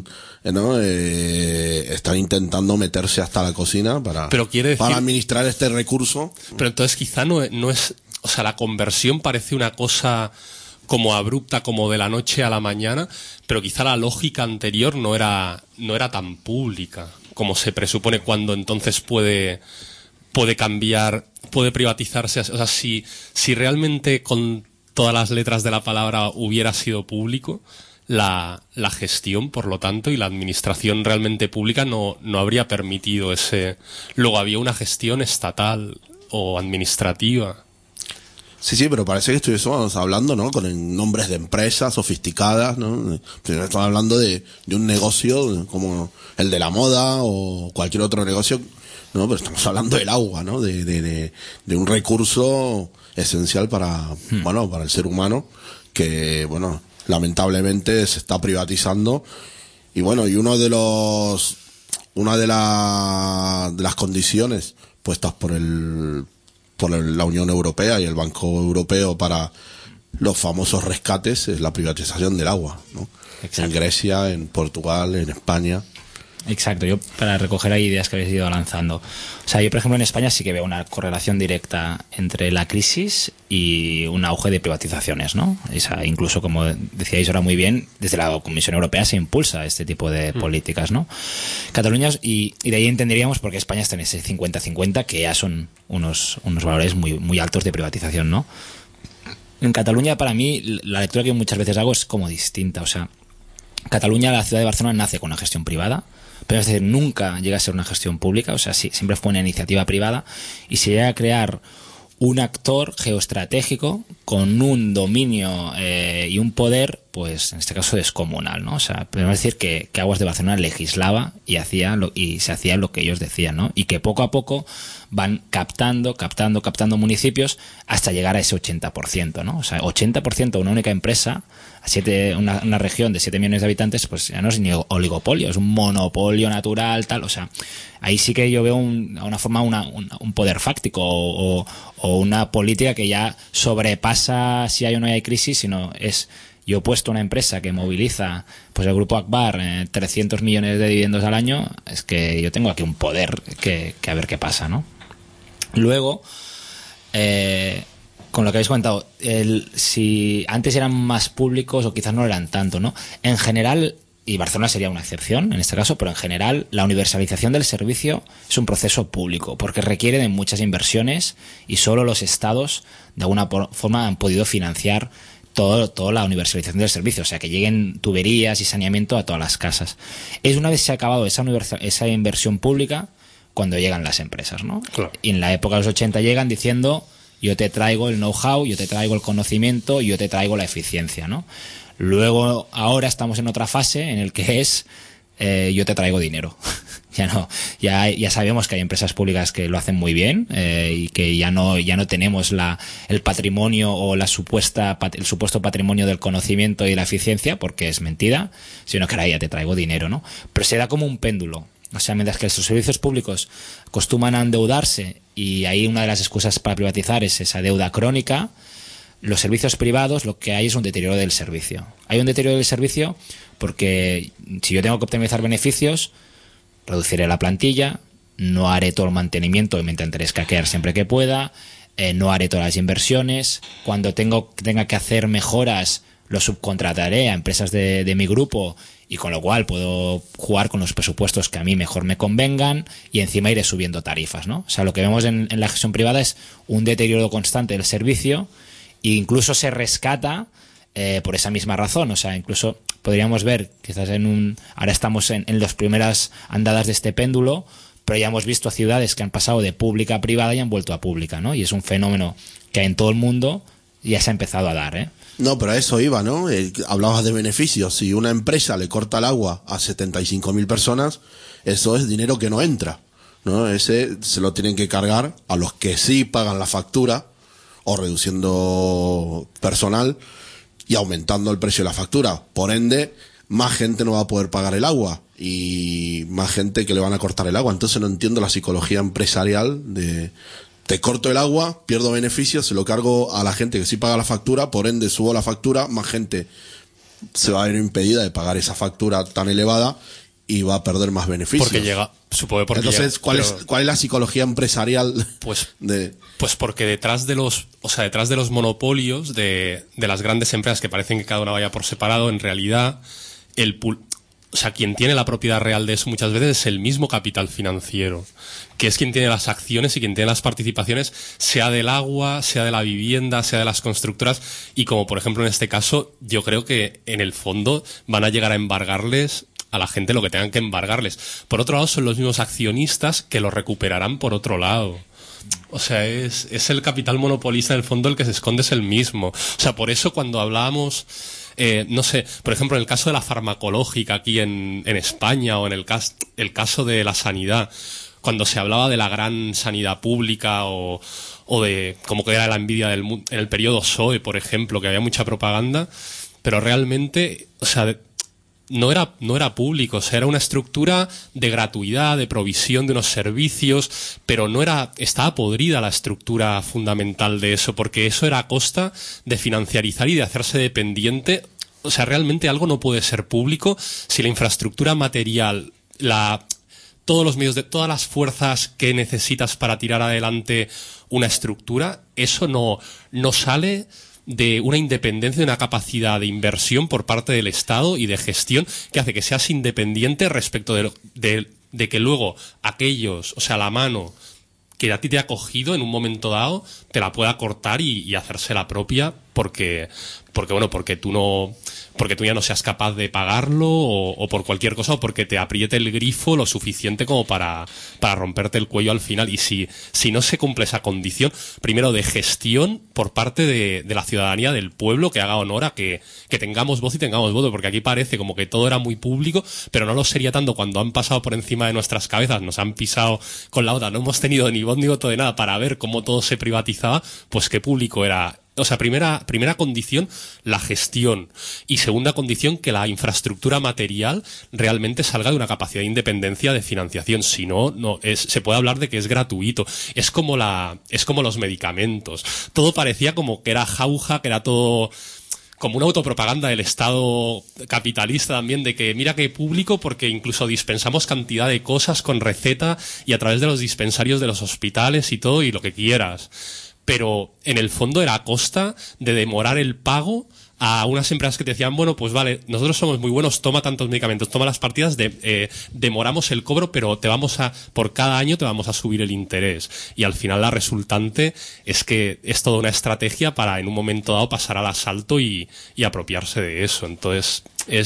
intentando meterse hasta la cocina Pero quiere decir- para administrar este recurso. Pero entonces quizá no es, o sea, la conversión parece una cosa como abrupta, como de la noche a la mañana, pero quizá la lógica anterior no era tan pública como se presupone, cuando entonces puede cambiar, puede privatizarse. O sea, si realmente con todas las letras de la palabra hubiera sido público, la gestión, por lo tanto, y la administración realmente pública no habría permitido ese. Luego había una gestión estatal o administrativa. Sí, pero parece que estuviésemos hablando, ¿no? Con nombres de empresas sofisticadas, ¿no? Pero estamos hablando de un negocio como el de la moda o cualquier otro negocio, ¿no? Pero estamos hablando del agua, ¿no? De un recurso esencial para el ser humano que, bueno, lamentablemente se está privatizando. Y bueno, y una de las condiciones puestas por la Unión Europea y el Banco Europeo para los famosos rescates es la privatización del agua, ¿no? Exacto. En Grecia, en Portugal, en España. Exacto, yo para recoger ahí ideas que habéis ido lanzando. O sea, yo por ejemplo en España sí que veo una correlación directa entre la crisis y un auge de privatizaciones, ¿no? O sea, incluso como decíais ahora muy bien, desde la Comisión Europea se impulsa este tipo de políticas, ¿no? Cataluña, y de ahí entenderíamos por qué España está en ese 50-50, que ya son unos valores muy, muy altos de privatización, ¿no? En Cataluña, para mí, la lectura que muchas veces hago es como distinta. O sea, Cataluña, la ciudad de Barcelona, nace con una gestión privada, pero es decir, nunca llega a ser una gestión pública. O sea, sí, siempre fue una iniciativa privada, y se llega a crear un actor geoestratégico con un dominio y un poder, pues en este caso descomunal, ¿no? O sea, podemos decir que Aguas de Barcelona legislaba y se hacía lo que ellos decían, ¿no? Y que poco a poco van captando municipios hasta llegar a ese 80%, ¿no? O sea, 80% una única empresa, una región de 7 millones de habitantes, pues ya no es ni oligopolio, es un monopolio natural, tal. O sea, ahí sí que yo veo una forma, un poder fáctico o una política que ya sobrepasa si hay o no hay crisis, sino es... Yo he puesto una empresa que moviliza, pues el grupo Akbar, 300 millones de dividendos al año, es que yo tengo aquí un poder que a ver qué pasa, ¿no? Luego, con lo que habéis comentado, si antes eran más públicos o quizás no eran tanto, ¿no? En general, y Barcelona sería una excepción en este caso, pero en general la universalización del servicio es un proceso público porque requiere de muchas inversiones y solo los estados de alguna forma han podido financiar toda la universalización del servicio, o sea, que lleguen tuberías y saneamiento a todas las casas. Es una vez se ha acabado esa inversión pública cuando llegan las empresas, ¿no? Claro. Y en la época de los 80 llegan diciendo, yo te traigo el know-how, yo te traigo el conocimiento, yo te traigo la eficiencia, ¿no? Luego, ahora estamos en otra fase en el que es yo te traigo dinero. Ya sabemos que hay empresas públicas que lo hacen muy bien y que ya no tenemos el patrimonio o el supuesto patrimonio del conocimiento y la eficiencia, porque es mentira, sino que ahora ya te traigo dinero, ¿no? Pero se da como un péndulo. O sea, mientras que los servicios públicos acostumbran a endeudarse y ahí una de las excusas para privatizar es esa deuda crónica, los servicios privados lo que hay es un deterioro del servicio. Hay un deterioro del servicio porque si yo tengo que optimizar beneficios, reduciré la plantilla, no haré todo el mantenimiento y me intentaré escaquear siempre que pueda, no haré todas las inversiones, cuando tenga que hacer mejoras lo subcontrataré a empresas de mi grupo y con lo cual puedo jugar con los presupuestos que a mí mejor me convengan y encima iré subiendo tarifas, ¿no? O sea, lo que vemos en la gestión privada es un deterioro constante del servicio e incluso se rescata por esa misma razón. O sea, incluso podríamos ver, quizás ahora estamos en las primeras andadas de este péndulo, pero ya hemos visto ciudades que han pasado de pública a privada y han vuelto a pública, ¿no? Y es un fenómeno que en todo el mundo ya se ha empezado a dar, ¿eh? No, pero a eso iba, ¿no? Hablabas de beneficios. Si una empresa le corta el agua a 75.000 personas, eso es dinero que no entra, ¿no? Ese se lo tienen que cargar a los que sí pagan la factura o reduciendo personal y aumentando el precio de la factura. Por ende, más gente no va a poder pagar el agua y más gente que le van a cortar el agua. Entonces no entiendo la psicología empresarial de te corto el agua, pierdo beneficios, se lo cargo a la gente que sí paga la factura, por ende subo la factura, más gente se va a ver impedida de pagar esa factura tan elevada y va a perder más beneficios. Supongo porque entonces, ¿cuál es la psicología empresarial? Pues porque detrás de los monopolios de las grandes empresas que parecen que cada una vaya por separado, en realidad quien tiene la propiedad real de eso muchas veces es el mismo capital financiero, que es quien tiene las acciones y quien tiene las participaciones, sea del agua, sea de la vivienda, sea de las constructoras, y como por ejemplo en este caso, yo creo que en el fondo van a llegar a embargarles a la gente lo que tengan que embargarles. Por otro lado, son los mismos accionistas que lo recuperarán por otro lado. O sea, es el capital monopolista en el fondo el que se esconde es el mismo. O sea, por eso cuando hablábamos, no sé, por ejemplo, en el caso de la farmacológica aquí en España o en el caso de la sanidad, cuando se hablaba de la gran sanidad pública o de como que era la envidia en el periodo PSOE, por ejemplo, que había mucha propaganda, pero realmente, o sea, no era público, o sea, era una estructura de gratuidad, de provisión de unos servicios, pero estaba podrida la estructura fundamental de eso, porque eso era a costa de financiarizar y de hacerse dependiente. O sea, realmente algo no puede ser público si la infraestructura material, todos los medios, de todas las fuerzas que necesitas para tirar adelante una estructura, eso no sale de una independencia, de una capacidad de inversión por parte del Estado y de gestión que hace que seas independiente respecto de que luego aquellos, o sea, la mano que a ti te ha cogido en un momento dado, te la pueda cortar y hacerse la propia porque tú ya no seas capaz de pagarlo o por cualquier cosa, o porque te apriete el grifo lo suficiente como para romperte el cuello al final. Y si no se cumple esa condición, primero de gestión por parte de la ciudadanía del pueblo, que haga honor a que tengamos voz y tengamos voto, porque aquí parece como que todo era muy público, pero no lo sería tanto cuando han pasado por encima de nuestras cabezas, nos han pisado con la otra, no hemos tenido ni voz ni voto de nada para ver cómo todo se privatizaba, pues qué público era. O sea, primera condición, la gestión. Y segunda condición, que la infraestructura material realmente salga de una capacidad de independencia de financiación. Si no, se puede hablar de que es gratuito. Es como los medicamentos. Todo parecía como que era jauja, que era todo como una autopropaganda del Estado capitalista también, de que mira qué público, porque incluso dispensamos cantidad de cosas con receta y a través de los dispensarios de los hospitales y todo, y lo que quieras. Pero en el fondo era a costa de demorar el pago a unas empresas que te decían, bueno, pues vale, nosotros somos muy buenos, toma tantos medicamentos, toma las partidas, demoramos el cobro, pero por cada año te vamos a subir el interés. Y al final la resultante es que es toda una estrategia para en un momento dado pasar al asalto y apropiarse de eso. Entonces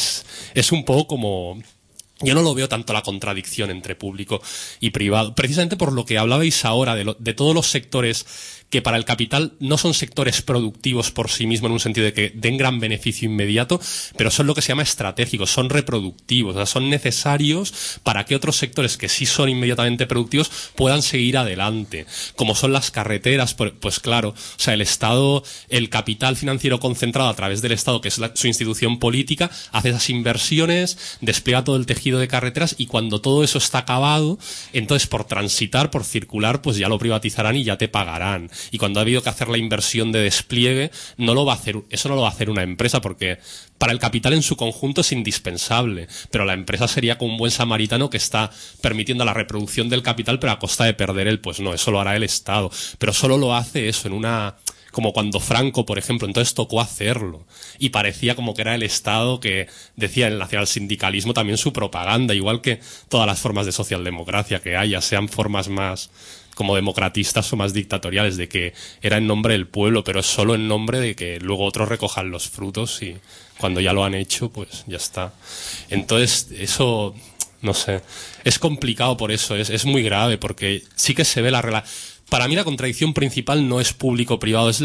es un poco como... Yo no lo veo tanto la contradicción entre público y privado, precisamente por lo que hablabais ahora de todos los sectores que para el capital no son sectores productivos por sí mismos en un sentido de que den gran beneficio inmediato, pero son lo que se llama estratégicos, son reproductivos, o sea, son necesarios para que otros sectores que sí son inmediatamente productivos puedan seguir adelante, como son las carreteras, pues claro, o sea, el Estado, el capital financiero concentrado a través del Estado, que es su institución política, hace esas inversiones, despliega todo el tejido de carreteras, y cuando todo eso está acabado, entonces por transitar, por circular, pues ya lo privatizarán y ya te pagarán. Y cuando ha habido que hacer la inversión de despliegue, eso no lo va a hacer una empresa, porque para el capital en su conjunto es indispensable, pero la empresa sería como un buen samaritano que está permitiendo la reproducción del capital, pero a costa de perder pues no, eso lo hará el Estado, pero solo lo hace eso como cuando Franco, por ejemplo, entonces tocó hacerlo, y parecía como que era el Estado que decía el nacionalsindicalismo también su propaganda, igual que todas las formas de socialdemocracia que haya, sean formas más como democratistas o más dictatoriales, de que era en nombre del pueblo, pero es solo en nombre de que luego otros recojan los frutos, y cuando ya lo han hecho, pues ya está. Entonces, eso, no sé, es complicado por eso, es muy grave, porque sí que se ve para mí la contradicción principal no es público-privado, es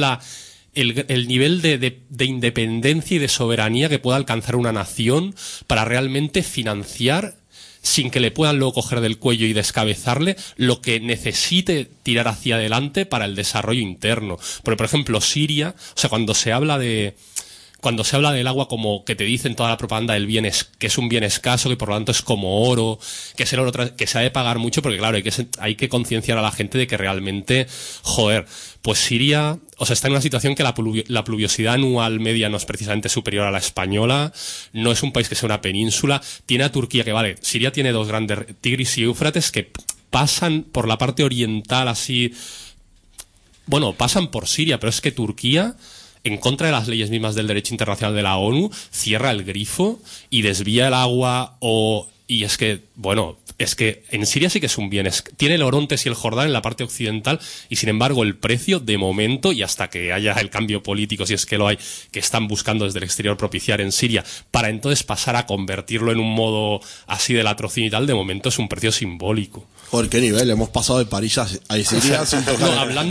el nivel de independencia y de soberanía que pueda alcanzar una nación para realmente financiar, sin que le puedan luego coger del cuello y descabezarle, lo que necesite tirar hacia adelante para el desarrollo interno. Porque, por ejemplo, Siria, o sea, cuando se habla del agua, como que te dicen toda la propaganda del bien, que es un bien escaso, que por lo tanto es como oro, que es el oro que se ha de pagar mucho, porque claro, hay que concienciar a la gente de que realmente, joder, pues Siria, o sea, está en una situación que la pluviosidad anual media no es precisamente superior a la española, no es un país que sea una península, tiene a Turquía, que vale, Siria tiene dos grandes, Tigris y Éufrates, que pasan por la parte oriental así, bueno, pasan por Siria, pero es que Turquía, en contra de las leyes mismas del derecho internacional de la ONU, cierra el grifo y desvía el agua y es que, bueno, es que en Siria sí que es un bien. Tiene el Orontes y el Jordán en la parte occidental, y sin embargo el precio, de momento, y hasta que haya el cambio político, si es que lo hay, que están buscando desde el exterior propiciar en Siria, para entonces pasar a convertirlo en un modo así de latrocinio y tal, de momento es un precio simbólico. ¿Por qué nivel? Hemos pasado de París a Siria sin tocar,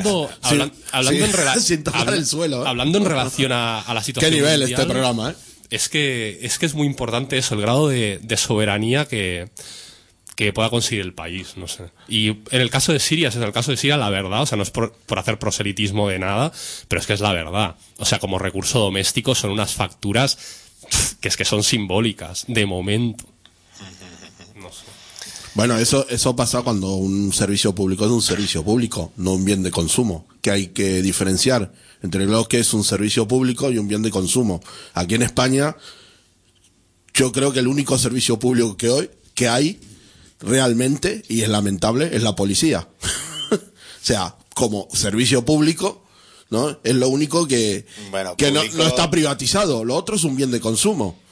sin tocar el suelo, ¿eh? Hablando en relación a la situación ¿Qué nivel mundial, este programa, eh? Es que es muy importante eso, el grado de soberanía que pueda conseguir el país, no sé. Y en el caso de Siria, la verdad, o sea, no es por hacer proselitismo de nada, pero es que es la verdad. O sea, como recurso doméstico son unas facturas que son simbólicas, de momento. No sé. Bueno, eso pasa cuando un servicio público es un servicio público, no un bien de consumo, que hay que diferenciar entre lo que es un servicio público y un bien de consumo. Aquí en España, yo creo que el único servicio público que hay realmente, y es lamentable, es la policía. O sea, como servicio público, ¿no? Es lo único que no está privatizado. Lo otro es un bien de consumo.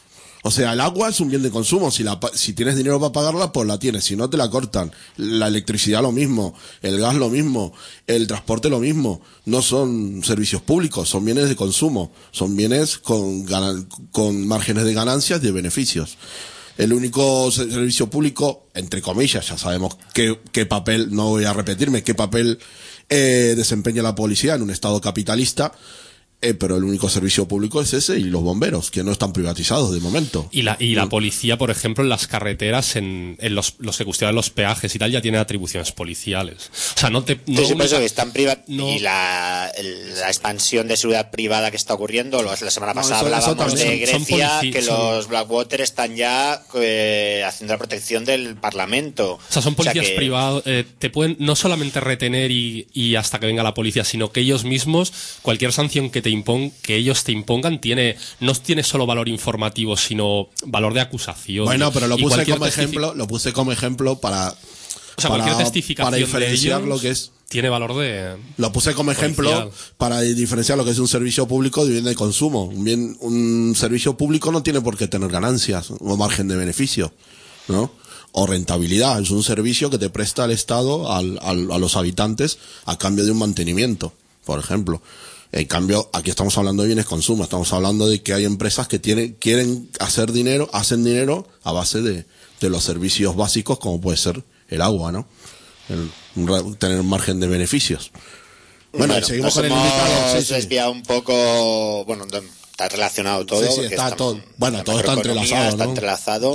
O sea, el agua es un bien de consumo. Si tienes dinero para pagarla, pues la tienes. Si no, te la cortan. La electricidad lo mismo. El gas lo mismo. El transporte lo mismo. No son servicios públicos, son bienes de consumo. Son bienes con márgenes de ganancias y de beneficios. El único servicio público, entre comillas, ya sabemos qué papel, no voy a repetirme, qué papel desempeña la policía en un estado capitalista, pero el único servicio público es ese, y los bomberos, que no están privatizados de momento. Y la policía, por ejemplo, en las carreteras, en los que custodian los peajes y tal, ya tiene atribuciones policiales. O sea, por eso que están y la expansión de seguridad privada que está ocurriendo, la semana pasada hablábamos de Grecia, que los Blackwater están ya haciendo la protección del Parlamento. O sea, son policías privados, te pueden no solamente retener y hasta que venga la policía, sino que ellos mismos, cualquier sanción que ellos te impongan no tiene solo valor informativo, sino valor de acusación. Bueno, pero lo puse como ejemplo para cualquier testificación para diferenciar de ellos lo que es. Tiene valor de. Lo puse como ejemplo policial, para diferenciar lo que es un servicio público de bien de consumo. Un servicio público no tiene por qué tener ganancias o margen de beneficio, ¿no? O rentabilidad. Es un servicio que te presta el Estado a los habitantes a cambio de un mantenimiento, por ejemplo. En cambio, aquí estamos hablando de bienes consumo, estamos hablando de que hay empresas que quieren hacen dinero a base de los servicios básicos, como puede ser el agua, ¿no? Tener un margen de beneficios. Bueno, seguimos con el indicador. Sí, desviado un poco, bueno, está relacionado todo. Sí, está todo. Bueno, todo está entrelazado, está ¿no? entrelazado.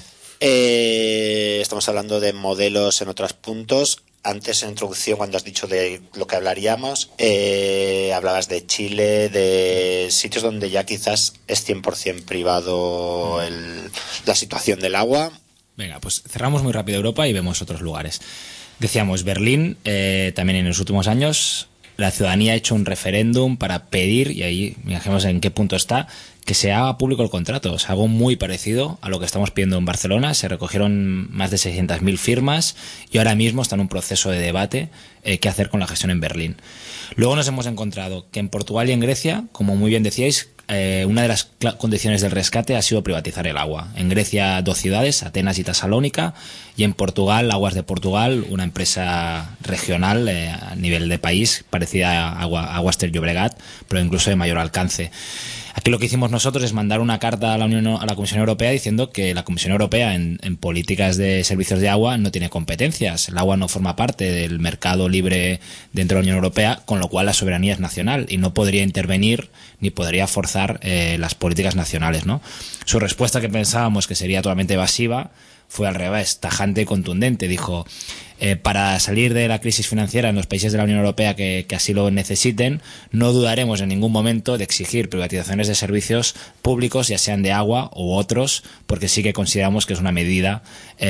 Estamos hablando de modelos en otros puntos. Antes, en introducción, cuando has dicho de lo que hablaríamos, hablabas de Chile, de sitios donde ya quizás es 100% privado la situación del agua. Venga, pues cerramos muy rápido Europa y vemos otros lugares. Decíamos, Berlín, también en los últimos años, la ciudadanía ha hecho un referéndum para pedir, y ahí imaginemos en qué punto está, que se haga público el contrato. Es algo muy parecido a lo que estamos pidiendo en Barcelona. Se recogieron más de 600.000 firmas y ahora mismo está en un proceso de debate qué hacer con la gestión en Berlín. Luego nos hemos encontrado que en Portugal y en Grecia, como muy bien decíais, una de las condiciones del rescate ha sido privatizar el agua. En Grecia 2 ciudades, Atenas y Tesalónica, y en Portugal, Aguas de Portugal, una empresa regional a nivel de país, parecida a Aguas del Llobregat, pero incluso de mayor alcance. Aquí lo que hicimos nosotros es mandar una carta a la Comisión Europea diciendo que la Comisión Europea en políticas de servicios de agua no tiene competencias. El agua no forma parte del mercado libre dentro de la Unión Europea, con lo cual la soberanía es nacional y no podría intervenir ni podría forzar las políticas nacionales, ¿no? Su respuesta, que pensábamos que sería totalmente evasiva, fue al revés, tajante y contundente. Dijo, para salir de la crisis financiera en los países de la Unión Europea que así lo necesiten, no dudaremos en ningún momento de exigir privatizaciones de servicios públicos, ya sean de agua u otros, porque sí que consideramos que es una medida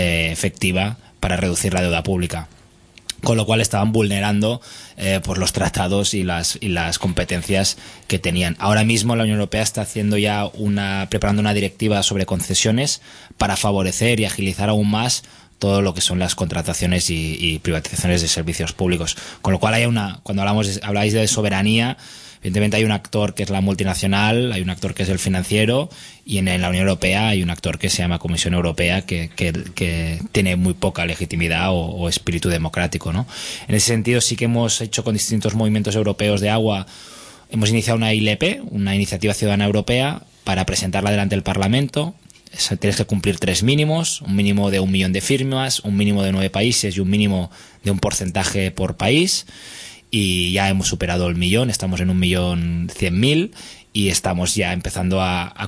efectiva para reducir la deuda pública. Con lo cual estaban vulnerando pues los tratados y las competencias que tenían. Ahora mismo la Unión Europea está haciendo ya preparando una directiva sobre concesiones para favorecer y agilizar aún más todo lo que son las contrataciones y privatizaciones de servicios públicos. Con lo cual cuando habláis de soberanía, evidentemente hay un actor que es la multinacional, hay un actor que es el financiero, y en la Unión Europea hay un actor que se llama Comisión Europea que tiene muy poca legitimidad o espíritu democrático, ¿no? En ese sentido sí que hemos hecho con distintos movimientos europeos de agua, hemos iniciado una ILP, una iniciativa ciudadana europea, para presentarla delante del Parlamento. Tienes que cumplir 3 mínimos, un mínimo de 1 millón de firmas, un mínimo de 9 países y un mínimo de un porcentaje por país. Y ya hemos superado el 1 millón, estamos en 1.100.000 y estamos ya empezando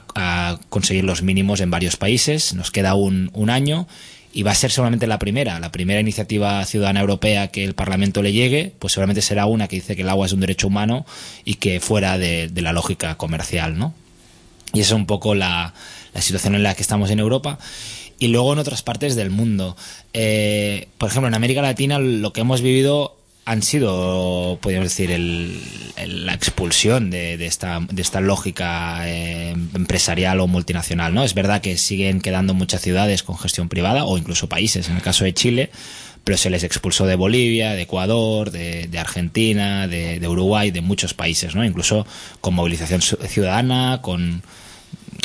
a conseguir los mínimos en varios países. Nos queda un año y va a ser solamente la primera iniciativa ciudadana europea que el Parlamento le llegue, pues seguramente será una que dice que el agua es un derecho humano y que fuera de la lógica comercial, ¿no? Y esa es un poco la situación en la que estamos en Europa. Y luego en otras partes del mundo. Por ejemplo, en América Latina lo que hemos vivido han sido, podríamos decir, la expulsión de esta lógica empresarial o multinacional, ¿no? Es verdad que siguen quedando muchas ciudades con gestión privada o incluso países, en el caso de Chile, pero se les expulsó de Bolivia, de Ecuador, de Argentina, de Uruguay, de muchos países, ¿no? Incluso con movilización ciudadana, con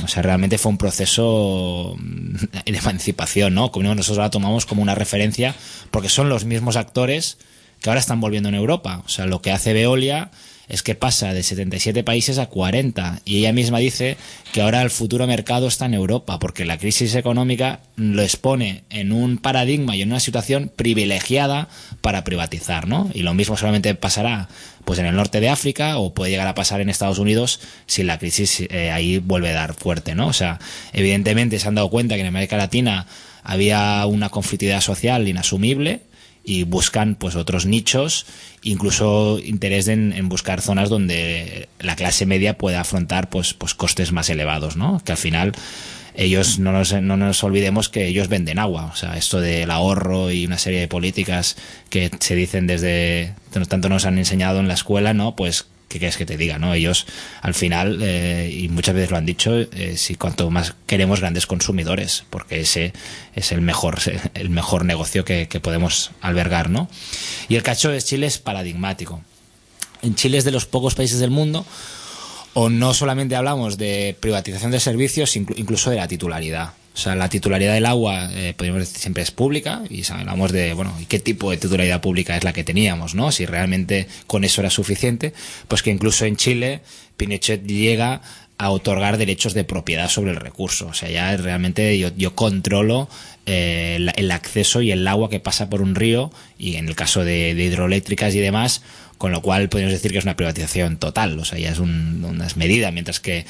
O sea, realmente fue un proceso de emancipación, ¿no? Como nosotros la tomamos como una referencia, porque son los mismos actores que ahora están volviendo en Europa. O sea, lo que hace Veolia es que pasa de 77 países a 40, y ella misma dice que ahora el futuro mercado está en Europa, porque la crisis económica lo expone en un paradigma y en una situación privilegiada para privatizar, ¿no? Y lo mismo solamente pasará pues en el norte de África, o puede llegar a pasar en Estados Unidos si la crisis ahí vuelve a dar fuerte, ¿no? O sea, evidentemente se han dado cuenta que en América Latina había una conflictividad social inasumible, y buscan pues otros nichos, incluso interés en buscar zonas donde la clase media pueda afrontar pues costes más elevados, ¿no? Que al final ellos, no nos olvidemos que ellos venden agua. O sea, esto del ahorro y una serie de políticas que se dicen desde, tanto nos han enseñado en la escuela, ¿no? Pues ¿qué quieres que te diga, no? Ellos, al final, y muchas veces lo han dicho, si cuanto más queremos grandes consumidores, porque ese es el mejor negocio que podemos albergar, ¿no? Y el caso de Chile es paradigmático. En Chile es de los pocos países del mundo o no solamente hablamos de privatización de servicios, incluso de la titularidad. O sea, la titularidad del agua, podríamos decir, siempre es pública, y hablamos de, bueno, ¿y qué tipo de titularidad pública es la que teníamos, no? Si realmente con eso era suficiente, pues que incluso en Chile Pinochet llega a otorgar derechos de propiedad sobre el recurso. O sea, ya realmente yo controlo el acceso y el agua que pasa por un río, y en el caso de hidroeléctricas y demás, con lo cual podemos decir que es una privatización total. O sea, ya es una medida, mientras que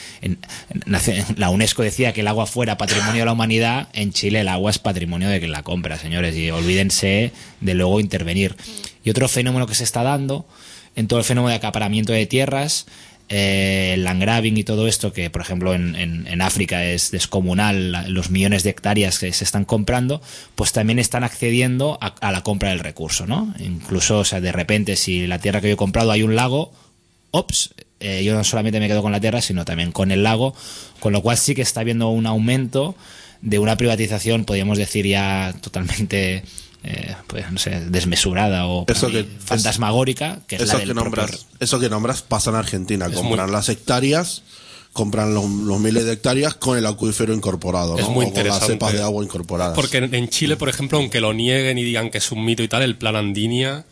la UNESCO decía que el agua fuera patrimonio de la humanidad, en Chile el agua es patrimonio de quien la compra, señores, y olvídense de luego intervenir. Y otro fenómeno que se está dando en todo el fenómeno de acaparamiento de tierras, el land grabbing y todo esto, que por ejemplo en África es descomunal, los millones de hectáreas que se están comprando, pues también están accediendo a la compra del recurso, ¿no? Incluso, o sea, de repente, si la tierra que yo he comprado hay un lago, yo no solamente me quedo con la tierra, sino también con el lago, con lo cual sí que está habiendo un aumento de una privatización, podríamos decir, ya totalmente pues no sé, desmesurada o fantasmagórica, que es eso la del eso que nombras pasa en Argentina. Compran las hectáreas, compran los miles de hectáreas con el acuífero incorporado, ¿no? Es muy o con las interesante, cepas de agua incorporadas. porque en Chile, por ejemplo, aunque lo nieguen y digan que es un mito y tal, el plan Andinia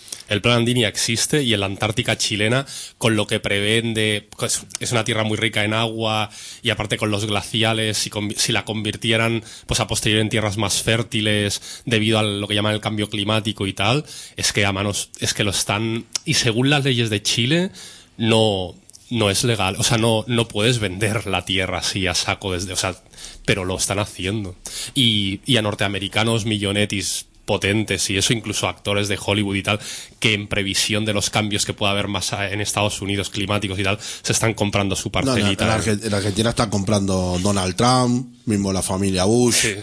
existe, y en la Antártica chilena, con lo que prevén de, pues, es una tierra muy rica en agua, y aparte con los glaciales, si la convirtieran pues a posteriori en tierras más fértiles debido a lo que llaman el cambio climático y tal, es que lo están, y según las leyes de Chile no es legal, o sea, no puedes vender la tierra así a saco pero lo están haciendo. Y a norteamericanos millonetis potentes y eso, incluso actores de Hollywood y tal, que en previsión de los cambios que pueda haber más en Estados Unidos climáticos y tal, se están comprando su parcelita. En Argentina está comprando Donald Trump, mismo la familia Bush, sí.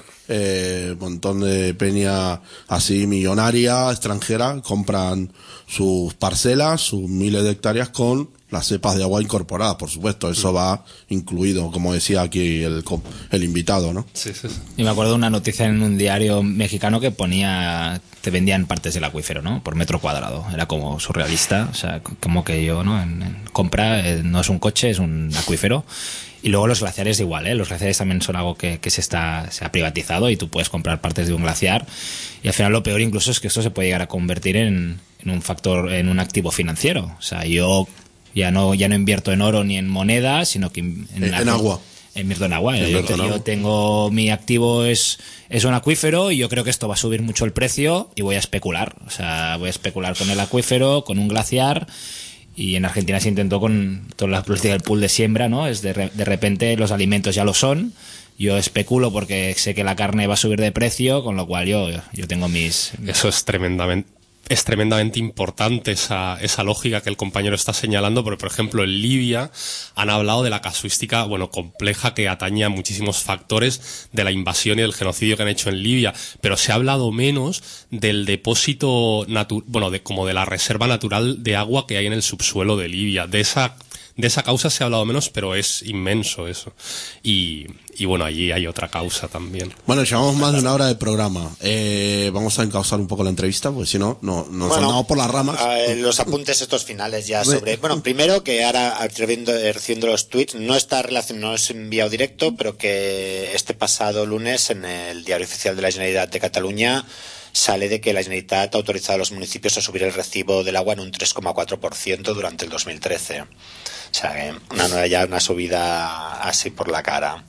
Montón de peña así millonaria, extranjera, compran sus parcelas, sus miles de hectáreas con las cepas de agua incorporadas, por supuesto, eso va incluido, como decía aquí el invitado, ¿no? Sí. Y me acuerdo de una noticia en un diario mexicano que ponía, te vendían partes del acuífero, ¿no? Por metro cuadrado, era como surrealista, o sea, como que yo, ¿no? En compra, no es un coche, es un acuífero. Y luego los glaciares igual, ¿eh? Los glaciares también son algo que se ha privatizado, y tú puedes comprar partes de un glaciar, y al final lo peor incluso es que esto se puede llegar a convertir en un factor, en un activo financiero. O sea, yo ya no invierto en oro ni en moneda, sino que en agua. Invierto en agua. Yo tengo, mi activo es un acuífero, y yo creo que esto va a subir mucho el precio, y voy a especular. O sea, voy a especular con el acuífero, con un glaciar. Y en Argentina se intentó con toda la política del pool de siembra, ¿no? Es de repente los alimentos ya lo son. Yo especulo porque sé que la carne va a subir de precio, con lo cual yo tengo mis... Eso es tremendamente importante, esa lógica que el compañero está señalando, porque por ejemplo en Libia han hablado de la casuística, compleja, que atañe a muchísimos factores de la invasión y del genocidio que han hecho en Libia, pero se ha hablado menos del depósito como de la reserva natural de agua que hay en el subsuelo de Libia, de De esa causa se ha hablado menos, pero es inmenso eso. Y bueno, allí hay otra causa también. Bueno, llevamos más de una hora de programa. Vamos a encauzar un poco la entrevista, porque si no, nos andamos por las ramas. Los apuntes estos finales ya sobre... Bueno, primero que ahora, recibiendo los tweets, no está relacionado, no es enviado directo, pero que este pasado lunes en el Diario Oficial de la Generalitat de Cataluña sale de que la Generalitat ha autorizado a los municipios a subir el recibo del agua en un 3,4% durante el 2013. O sea, que una subida así por la cara.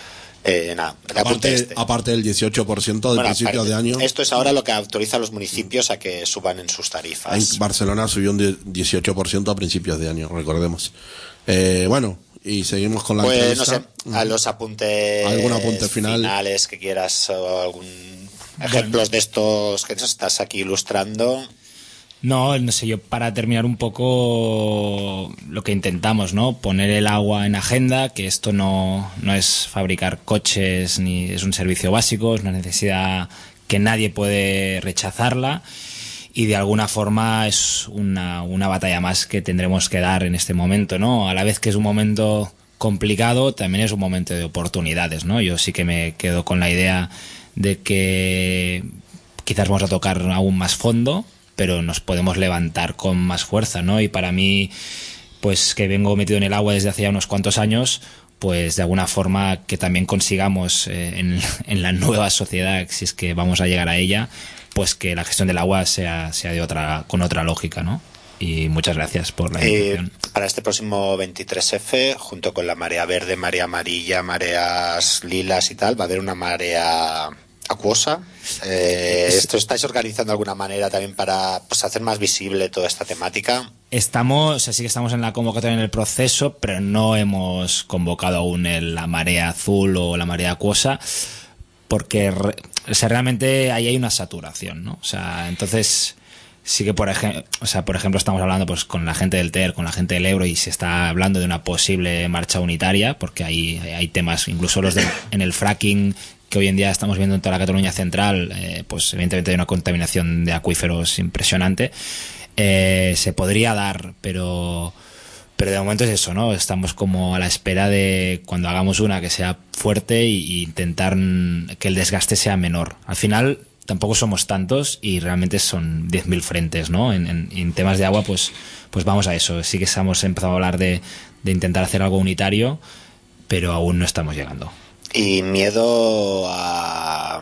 Aparte del 18% del principio de año. Esto es ahora lo que autoriza a los municipios a que suban en sus tarifas. En Barcelona subió un 18% a principios de año, recordemos. Bueno, y seguimos con la entrevista. No sé, a los apuntes ¿algún apunte finales que quieras, o algún ejemplos de estos que nos estás aquí ilustrando. No sé, yo para terminar un poco lo que intentamos, ¿no? Poner el agua en agenda, que esto no es fabricar coches ni es un servicio básico, es una necesidad que nadie puede rechazarla y de alguna forma es una batalla más que tendremos que dar en este momento, ¿no? A la vez que es un momento complicado, también es un momento de oportunidades, ¿no? Yo sí que me quedo con la idea de que quizás vamos a tocar aún más fondo, pero nos podemos levantar con más fuerza, ¿no? Y para mí, pues que vengo metido en el agua desde hace ya unos cuantos años, pues de alguna forma que también consigamos en la nueva sociedad, si es que vamos a llegar a ella, pues que la gestión del agua sea con otra lógica, ¿no? Y muchas gracias por la invitación. Para este próximo 23F, junto con la marea verde, marea amarilla, mareas lilas y tal, va a haber una marea acuosa. ¿Esto estáis organizando de alguna manera también para hacer más visible toda esta temática? Sí que estamos en la convocatoria, en el proceso, pero no hemos convocado aún la marea azul o la marea acuosa, porque realmente ahí hay una saturación, ¿no? O sea, entonces sí que por ejemplo estamos hablando pues con la gente del TER, con la gente del Ebro, y se está hablando de una posible marcha unitaria, porque hay temas, incluso en el fracking, que hoy en día estamos viendo en toda la Cataluña central, pues evidentemente hay una contaminación de acuíferos impresionante. Se podría dar, pero de momento es eso, ¿no? Estamos como a la espera de cuando hagamos una que sea fuerte y intentar que el desgaste sea menor. Al final tampoco somos tantos y realmente son 10.000 frentes, ¿no? En temas de agua, pues vamos a eso. Sí que hemos empezado a hablar de intentar hacer algo unitario, pero aún no estamos llegando. Y miedo a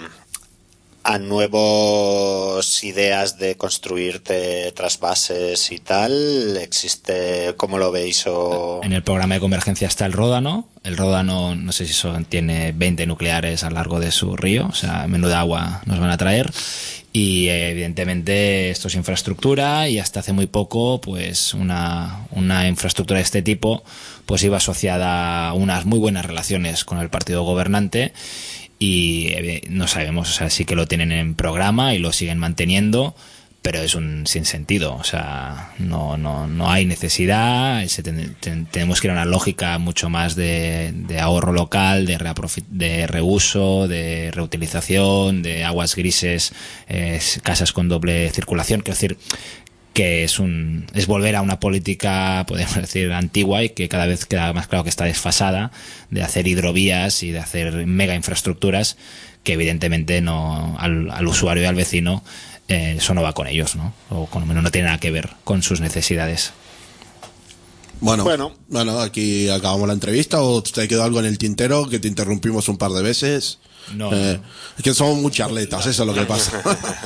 nuevas ideas de construirte trasvases y tal, ¿existe? ¿Cómo lo veis? En el programa de convergencia está el Ródano. El Ródano, no sé si tiene 20 nucleares a lo largo de su río, o sea, menuda agua nos van a traer. Y evidentemente esto es infraestructura, y hasta hace muy poco pues una infraestructura de este tipo pues iba asociada a unas muy buenas relaciones con el partido gobernante, y no sabemos, o sea, sí que lo tienen en programa y lo siguen manteniendo, pero es un sinsentido, o sea, no hay necesidad. Tenemos que ir a una lógica mucho más de ahorro local, de reuso, de reutilización, de aguas grises, casas con doble circulación. Quiero decir que es volver a una política, podemos decir, antigua, y que cada vez queda más claro que está desfasada, de hacer hidrovías y de hacer mega infraestructuras que evidentemente al usuario y al vecino eso no va con ellos, ¿no? O con lo menos no tiene nada que ver con sus necesidades. Bueno, aquí acabamos la entrevista. ¿O te quedó algo en el tintero que te interrumpimos un par de veces? No. Es que somos muy charletas, eso es lo que pasa.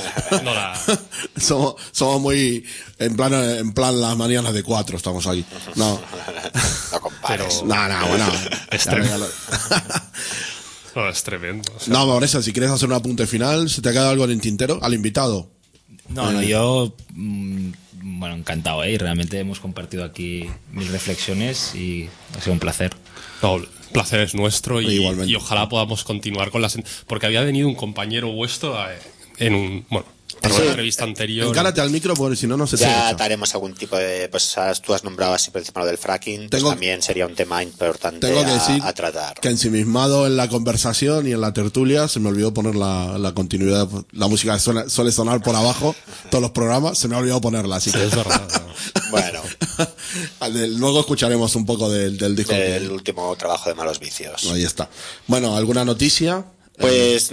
somos muy en plan las mañanas de 4 estamos aquí. No compares. Bueno. Es tremendo. No, es tremendo. O sea. No, Vanessa, si quieres hacer un apunte final, ¿se te ha quedado algo en el tintero? ¿Al invitado? No, yo encantado, y realmente hemos compartido aquí mis reflexiones y ha sido un placer. No, el placer es nuestro y Igualmente. ojalá podamos continuar con porque había venido un compañero vuestro Para una entrevista anterior. Encárate al micro porque si no, no se te Ya echa. haremos algún tipo de... Pues tú has nombrado así por encima lo del fracking, pues Tengo- también sería un tema importante Tengo que decir a tratar. que ensimismado en la conversación y en la tertulia se me olvidó poner la continuidad, la música que suele sonar por abajo, todos los programas, se me ha olvidado ponerla, así que Es verdad. Bueno, luego escucharemos un poco del disco. el último trabajo de Malos Vicios. Ahí está. Bueno, ¿alguna noticia? Pues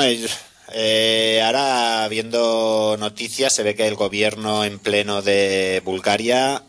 ahora viendo noticias se ve que el gobierno en pleno de Bulgaria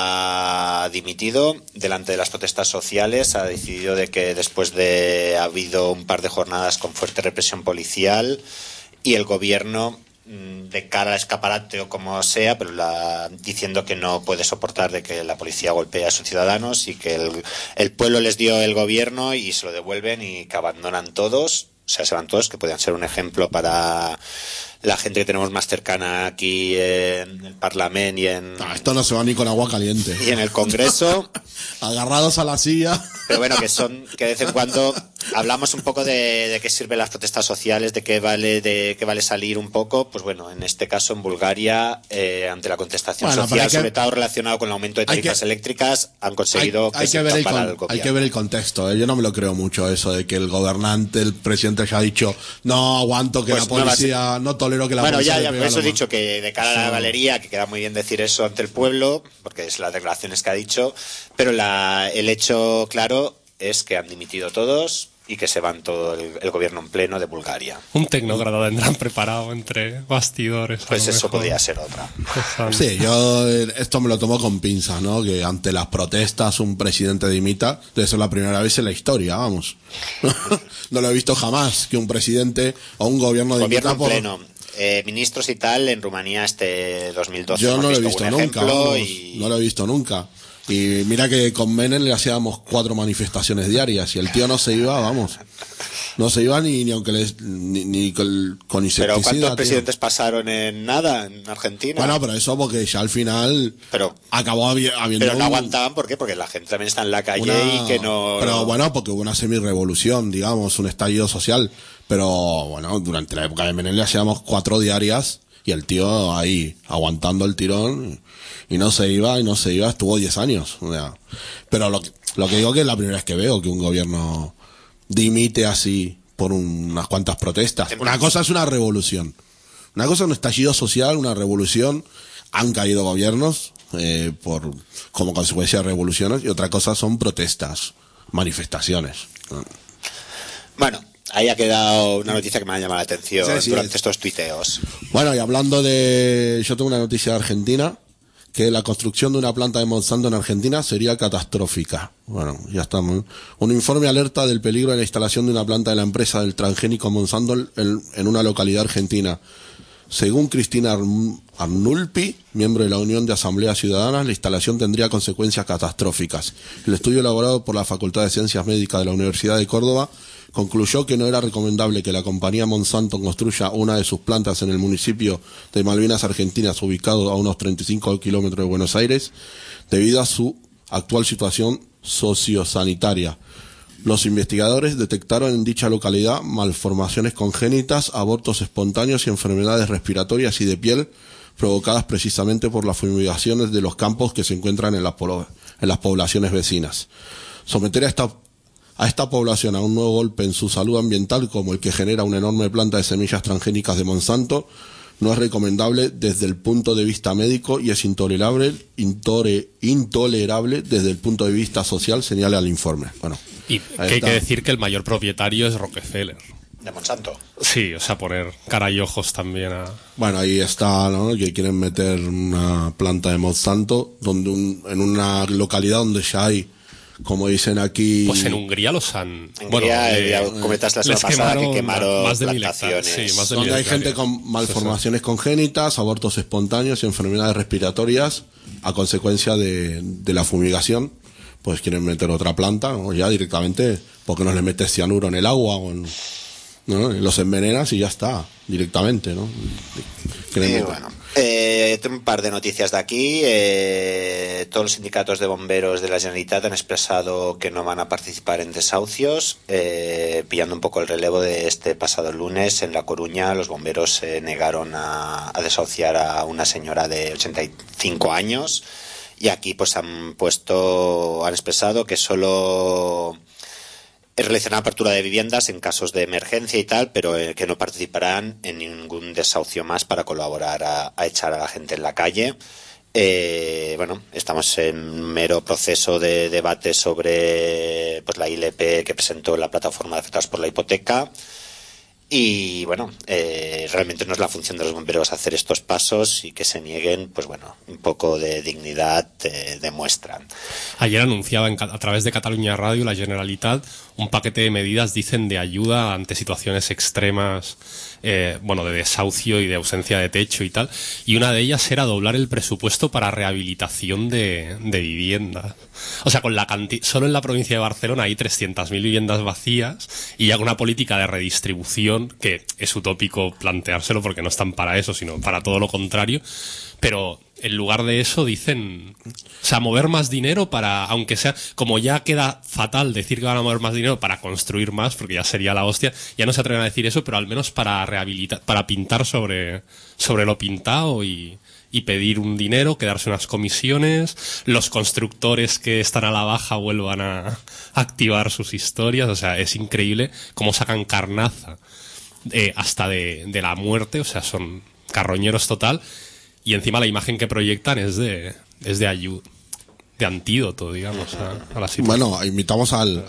ha dimitido delante de las protestas sociales, ha decidido de que después de ha habido un par de jornadas con fuerte represión policial y el gobierno de cara al escaparate o como sea, pero diciendo que no puede soportar de que la policía golpee a sus ciudadanos y que el pueblo les dio el gobierno y se lo devuelven y que abandonan todos. O sea, se van todos, que podrían ser un ejemplo para la gente que tenemos más cercana aquí en el Parlamento Esto no se va ni con agua caliente. y en el Congreso. Agarrados a la silla. Pero bueno, que de vez en cuando hablamos un poco de qué sirven las protestas sociales, de qué vale salir un poco. Pues bueno, en este caso en Bulgaria, ante la contestación Bueno, pero social, hay que- sobre todo relacionado con el aumento de hay tarifas que- eléctricas, han conseguido hay que que se ver tapara al hay gobierno. que ver el contexto. Yo no me lo creo mucho eso de que el gobernante, el presidente haya dicho no aguanto que Pues la policía, no tolero que la Bueno, policía ya, le por pegue a eso he los dicho que de cara a la galería, que queda muy bien decir eso ante el pueblo, porque es las declaraciones que ha dicho, pero el hecho claro es que han dimitido todos y que se van todo el gobierno en pleno de Bulgaria. Un tecnócrata tendrán preparado entre bastidores. a Pues lo eso mejor. podría ser otra. Exacto. Sí, yo esto me lo tomo con pinzas, ¿no? Que ante las protestas un presidente dimita, debe ser la primera vez en la historia, vamos. No lo he visto jamás que un presidente o un gobierno Gobierno dimita en por... pleno. Ministros y tal, en Rumanía este 2012 Yo hemos no lo he visto un nunca, ejemplo vamos, y... no lo he visto nunca. Y mira que con Menem le hacíamos 4 manifestaciones diarias y el tío no se iba, vamos. No se iba ni aunque ni con Pero insecticida. ¿cuántos tío. presidentes pasaron en nada en Argentina? Bueno, pero eso porque ya al final Pero- acabó habiendo Pero no un- aguantaban, ¿por qué? Porque la gente también está en la calle una- y que no... Pero bueno, porque hubo una semi-revolución, digamos, un estallido social. Pero bueno, durante la época de Menem le hacíamos 4 diarias y el tío ahí aguantando el tirón y no se iba, estuvo 10 años. O sea, pero lo que digo que es la primera vez que veo que un gobierno dimite así por unas cuantas protestas. Una cosa es una revolución. Una cosa es un estallido social, una revolución. Han caído gobiernos como consecuencia de revoluciones y otra cosa son protestas, manifestaciones. Bueno, ahí ha quedado una noticia que me ha llamado la atención Sí, durante estos tuiteos. Bueno, y hablando yo tengo una noticia de Argentina, que la construcción de una planta de Monsanto en Argentina sería catastrófica. Bueno, ya estamos. Un informe alerta del peligro de la instalación de una planta de la empresa del transgénico Monsanto en una localidad argentina. Según Cristina Arnulpi, miembro de la Unión de Asambleas Ciudadanas, la instalación tendría consecuencias catastróficas. El estudio elaborado por la Facultad de Ciencias Médicas de la Universidad de Córdoba concluyó que no era recomendable que la compañía Monsanto construya una de sus plantas en el municipio de Malvinas Argentinas, ubicado a unos 35 kilómetros de Buenos Aires, debido a su actual situación sociosanitaria. Los investigadores detectaron en dicha localidad malformaciones congénitas, abortos espontáneos y enfermedades respiratorias y de piel provocadas precisamente por las fumigaciones de los campos que se encuentran en las poblaciones vecinas. Someter a esta población a un nuevo golpe en su salud ambiental como el que genera una enorme planta de semillas transgénicas de Monsanto no es recomendable desde el punto de vista médico y es intolerable desde el punto de vista social, señala el informe. Bueno, Y que hay que decir que el mayor propietario es Rockefeller. De Monsanto. Sí, o sea, poner cara y ojos también a... Bueno, ahí está, ¿no? Que quieren meter una planta de Monsanto en una localidad donde ya hay, como dicen aquí... Pues en Hungría los han... En Hungría, ya comentaste la semana les pasada que quemaron más de 1000 plantaciones. hectáreas. Sí, más de donde 1000 hay gente hectáreas. con malformaciones congénitas, abortos espontáneos y enfermedades respiratorias a consecuencia de la fumigación, pues quieren meter otra planta, ¿no? Ya directamente, porque no les metes cianuro en el agua o ¿no? Los envenenas y ya está, directamente, ¿no? Quieren Sí, meter. bueno. Tengo un par de noticias de aquí. Todos los sindicatos de bomberos de la Generalitat han expresado que no van a participar en desahucios, pillando un poco el relevo de este pasado lunes. En La Coruña los bomberos se negaron a desahuciar a una señora de 85 años y aquí pues han expresado que solo realizarán apertura de viviendas en casos de emergencia y tal, pero que no participarán en ningún desahucio más para colaborar a echar a la gente en la calle. Bueno, estamos en mero proceso de debate sobre pues la ILP que presentó la plataforma de afectados por la hipoteca. Y bueno, realmente no es la función de los bomberos hacer estos pasos, y que se nieguen, pues bueno, un poco de dignidad demuestran. Ayer anunciaba a través de Catalunya Radio la Generalitat un paquete de medidas, dicen, de ayuda ante situaciones extremas, de desahucio y de ausencia de techo y tal, y una de ellas era doblar el presupuesto para rehabilitación de viviendas. O sea, solo en la provincia de Barcelona hay 300.000 viviendas vacías, y ya con una política de redistribución, que es utópico planteárselo porque no están para eso, sino para todo lo contrario, pero en lugar de eso dicen, o sea, mover más dinero para, aunque sea, como ya queda fatal decir que van a mover más dinero para construir más, porque ya sería la hostia, ya no se atreven a decir eso, pero al menos para rehabilitar, para pintar sobre lo pintado y pedir un dinero, quedarse unas comisiones, los constructores que están a la baja vuelvan a activar sus historias. O sea, es increíble cómo sacan carnaza hasta de la muerte, o sea, son carroñeros total. Y encima la imagen que proyectan es de ayuda, de antídoto, digamos, a la situación. Bueno, invitamos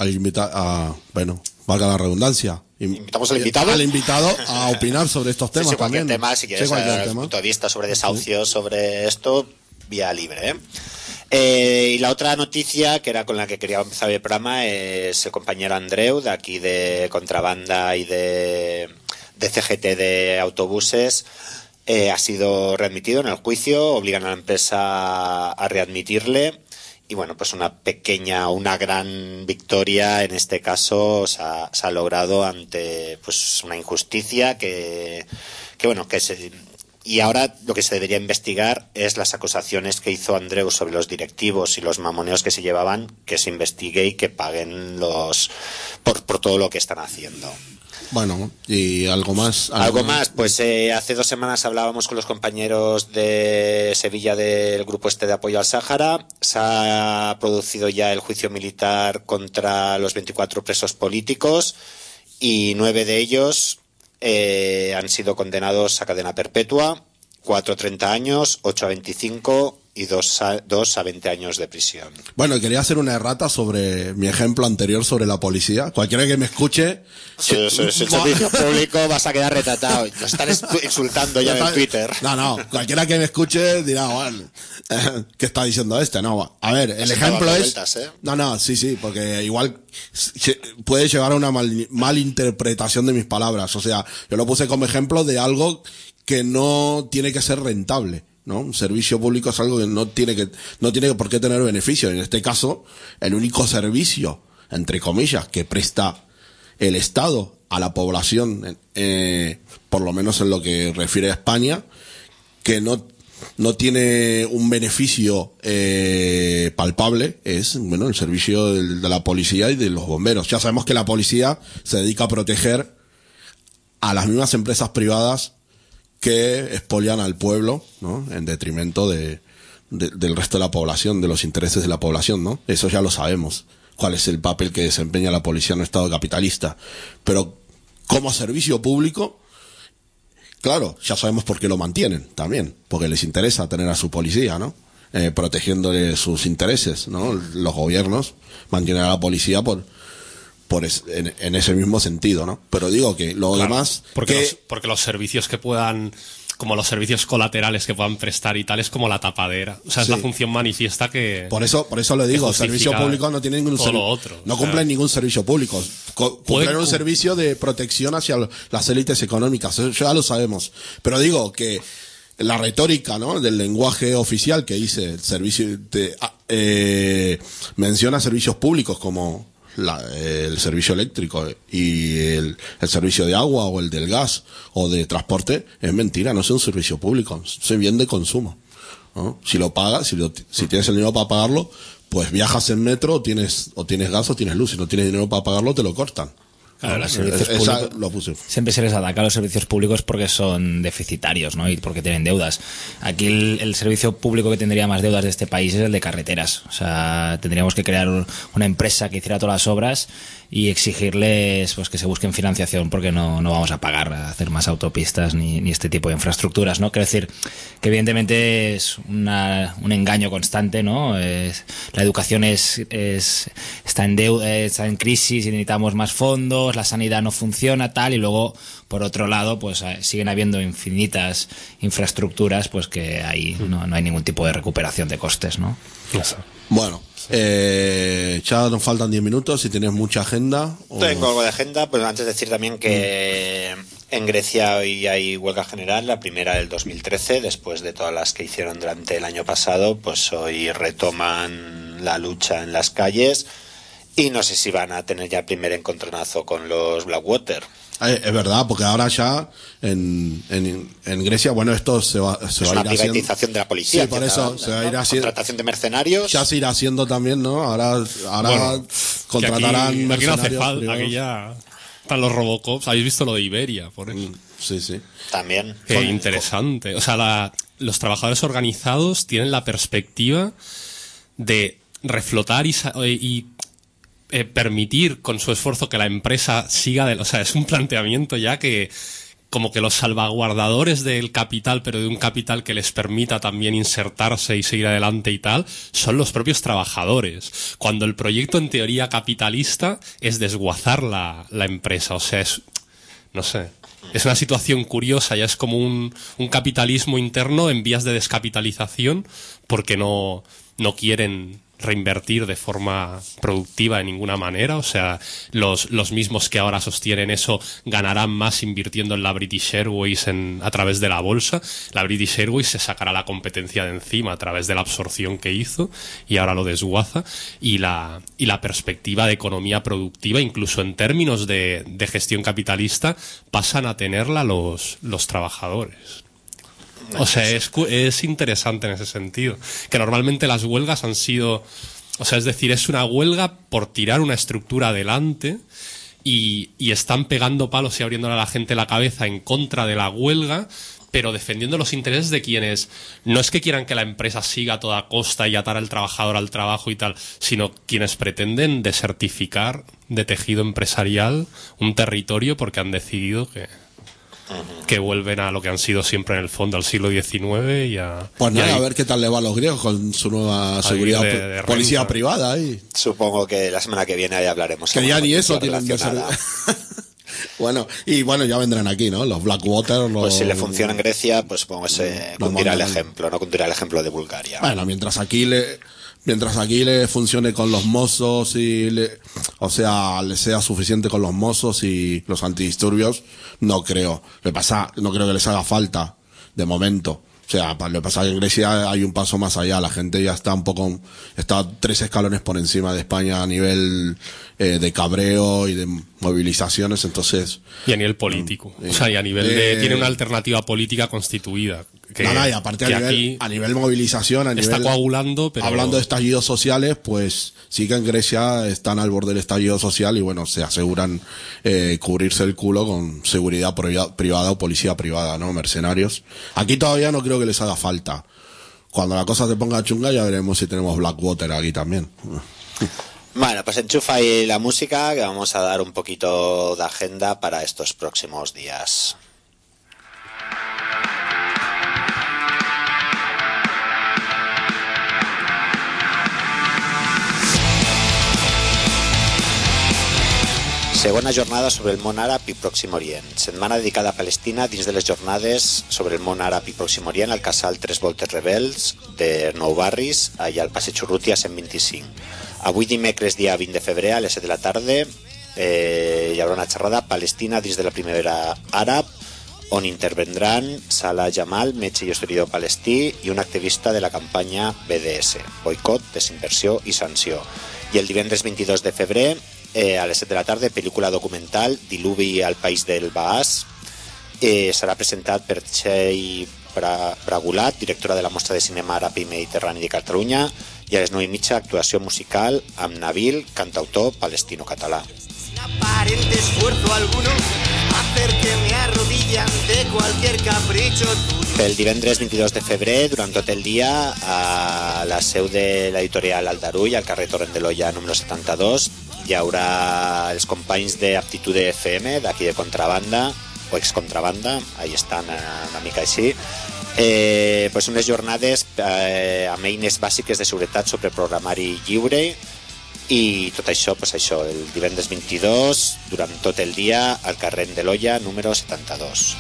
valga la redundancia. Invitamos al invitado. Al invitado a opinar sobre estos temas sí, cualquier también. tema, si quieres, punto de vista sobre desahucios, sobre esto, vía libre, y la otra noticia, que era con la que quería empezar el programa, es el compañero Andreu, de aquí de Contrabanda y de CGT de autobuses. Ha sido readmitido en el juicio, obligan a la empresa a readmitirle, y bueno, pues una gran victoria en este caso se ha logrado ante pues una injusticia y ahora lo que se debería investigar es las acusaciones que hizo Andreu sobre los directivos y los mamoneos que se llevaban, que se investigue y que paguen por todo lo que están haciendo. Bueno, y algo más. Algo más, pues hace 2 semanas hablábamos con los compañeros de Sevilla del grupo de apoyo al Sáhara. Se ha producido ya el juicio militar contra los 24 presos políticos, y 9 de ellos han sido condenados a cadena perpetua, 4 a 30 años, 8 a 25 y 2 a 20 años de prisión. Bueno, quería hacer una errata sobre mi ejemplo anterior sobre la policía. Cualquiera que me escuche... Si el servicio público vas a quedar retratado. Nos están insultando ya en Twitter. No. Cualquiera que me escuche dirá, bueno, ¿qué está diciendo este? No, a ver, el ejemplo es... Vueltas, Sí, porque igual puede llegar a una mal interpretación de mis palabras. O sea, yo lo puse como ejemplo de algo que no tiene que ser rentable, ¿no? Un servicio público es algo que no tiene por qué tener beneficio. En este caso, el único servicio, entre comillas, que presta el Estado a la población, por lo menos en lo que refiere a España, que no tiene un beneficio palpable, es el servicio de la policía y de los bomberos. Ya sabemos que la policía se dedica a proteger a las mismas empresas privadas que expolian al pueblo, ¿no? En detrimento del resto de la población, de los intereses de la población, ¿no? Eso ya lo sabemos, cuál es el papel que desempeña la policía en un estado capitalista. Pero como servicio público, claro, ya sabemos por qué lo mantienen también, porque les interesa tener a su policía, ¿no? Protegiéndole sus intereses, ¿no? Los gobiernos mantienen a la policía en ese mismo sentido, ¿no? Pero digo que lo demás... Porque los servicios que puedan, como los servicios colaterales que puedan prestar y tal, es como la tapadera. O sea, es la función manifiesta que... Por eso le digo, el servicio público no tiene ningún no cumplen ningún servicio público. Cumplen un servicio de protección hacia las élites económicas. Eso ya lo sabemos. Pero digo que la retórica, ¿no? Del lenguaje oficial que dice el servicio menciona servicios públicos como el servicio eléctrico y el servicio de agua o el del gas o de transporte, es mentira, no es un servicio público, es bien de consumo, ¿no? Si lo pagas, si tienes el dinero para pagarlo, pues viajas en metro o tienes gas o tienes luz. Si no tienes dinero para pagarlo, te lo cortan. Claro, ¿no? los servicios Esa públicos, lo puse. siempre se les ataca a los servicios públicos porque son deficitarios, ¿no? Y porque tienen deudas. Aquí el servicio público que tendría más deudas de este país es el de carreteras. O sea, tendríamos que crear una empresa que hiciera todas las obras y exigirles pues que se busquen financiación, porque no vamos a pagar a hacer más autopistas ni este tipo de infraestructuras, ¿no? Quiero decir que evidentemente es un engaño constante, ¿no? La educación está en crisis y necesitamos más fondos, la sanidad no funciona, tal, y luego por otro lado pues siguen habiendo infinitas infraestructuras pues que ahí no hay ningún tipo de recuperación de costes, ¿no? Eso. Bueno, ya nos faltan 10 minutos. Si tienes mucha agenda Tengo algo de agenda, pero antes decir también que en Grecia hoy hay huelga general, la primera del 2013, después de todas las que hicieron durante el año pasado, pues hoy retoman la lucha en las calles y no sé si van a tener ya el primer encontronazo con los Blackwater. Es verdad, porque ahora ya en Grecia, bueno, esto se va a ir haciendo. Es una privatización de la policía. Sí, por eso se va a ir haciendo. Contratación de mercenarios. Ya se irá haciendo también, ¿no? Ahora Bueno, contratarán aquí no hace mercenarios falta, privados. aquí ya están los Robocops. ¿Habéis visto lo de Iberia? Por eso. Sí, sí. También. Qué interesante. O sea, los trabajadores organizados tienen la perspectiva de reflotar y permitir con su esfuerzo que la empresa siga. O sea, es un planteamiento ya que como que los salvaguardadores del capital, pero de un capital que les permita también insertarse y seguir adelante y tal, son los propios trabajadores. Cuando el proyecto en teoría capitalista es desguazar la empresa. O sea, no sé. Es una situación curiosa, ya es como un capitalismo interno en vías de descapitalización porque no quieren reinvertir de forma productiva de ninguna manera. O sea, los mismos que ahora sostienen eso ganarán más invirtiendo en la British Airways a través de la bolsa. La British Airways se sacará la competencia de encima a través de la absorción que hizo y ahora lo desguaza. Y la perspectiva de economía productiva, incluso en términos de gestión capitalista, pasan a tenerla los trabajadores. O sea, es interesante en ese sentido. Que normalmente las huelgas han sido... O sea, es decir, es una huelga por tirar una estructura adelante y están pegando palos y abriéndole a la gente la cabeza en contra de la huelga, pero defendiendo los intereses de quienes no es que quieran que la empresa siga a toda costa y atar al trabajador al trabajo y tal, sino quienes pretenden desertificar de tejido empresarial un territorio porque han decidido que vuelven a lo que han sido siempre en el fondo, al siglo XIX y a... Pues nada, y a ver qué tal le va a los griegos con su nueva seguridad, de policía renta. privada ahí. Supongo que la semana que viene ahí hablaremos. Que ya ni eso tienen tienen de ser... Bueno, ya vendrán aquí, ¿no? Los Blackwater, Pues si le funciona en Grecia, pues supongo que se Nos cundirá el mandan- ejemplo, no cundirá el ejemplo de Bulgaria. Bueno, mientras aquí le funcione con los mozos o sea, le sea suficiente con los mozos y los antidisturbios, no creo. No creo que les haga falta, de momento. O sea, lo que pasa es que en Grecia hay un paso más allá. La gente ya está está 3 escalones por encima de España a nivel de cabreo y de movilizaciones, entonces... Y a nivel político. O sea, y a nivel tiene una alternativa política constituida. Que, y aparte que a nivel movilización, está coagulando, pero... Hablando de estallidos sociales, pues sí que en Grecia están al borde del estallido social y bueno, se aseguran cubrirse el culo con seguridad privada o policía privada, ¿no? Mercenarios. Aquí todavía no creo que les haga falta. Cuando la cosa se ponga chunga ya veremos si tenemos Blackwater aquí también. Bueno, pues enchufa ahí la música, que vamos a dar un poquito de agenda para estos próximos días. Segona jornada sobre el món àrab i Pròxim Orient. Setmana dedicada a Palestina dins de les jornades sobre el món àrab i Pròxim Orient al casal Tres Voltes Rebels de Nou Barris, allà al passeig Urrutia 125. Avui dimecres, dia 20 de febrer, a les 7 de la tarda, hi haurà una xerrada Palestina dins de la primavera àrab, on intervendran Salah Jamal, metge i historiador palestí, i un activista de la campanya BDS, boicot, desinversió i sanció. I el divendres 22 de febrer a les 7 de la tarda, pel·lícula documental Diluvi al País del Baàs. Serà presentat per Txell Bragulat, directora de la Mostra de Cinema Àrab i Mediterrani de Catalunya, i a les 9:30 actuació musical amb Nabil, cantautor palestino-català. Sin aparente esfuerzo alguno, hacer que me arrodille ante cualquier capricho tuyo. Pel divendres 22 de febrer, durant tot el dia, a la seu de l'editorial Aldarull, al carrer Torrent de l'Olla número 72, hi haurà els companys d'Aptitude FM, d'aquí de Contrabanda, o Excontrabanda, ahí estan una mica així, pues unes jornades amb eines bàsiques de seguretat sobre programari lliure, i tot això, pues això, el divendres 22, durant tot el dia, al carrer de l'Olla número 72.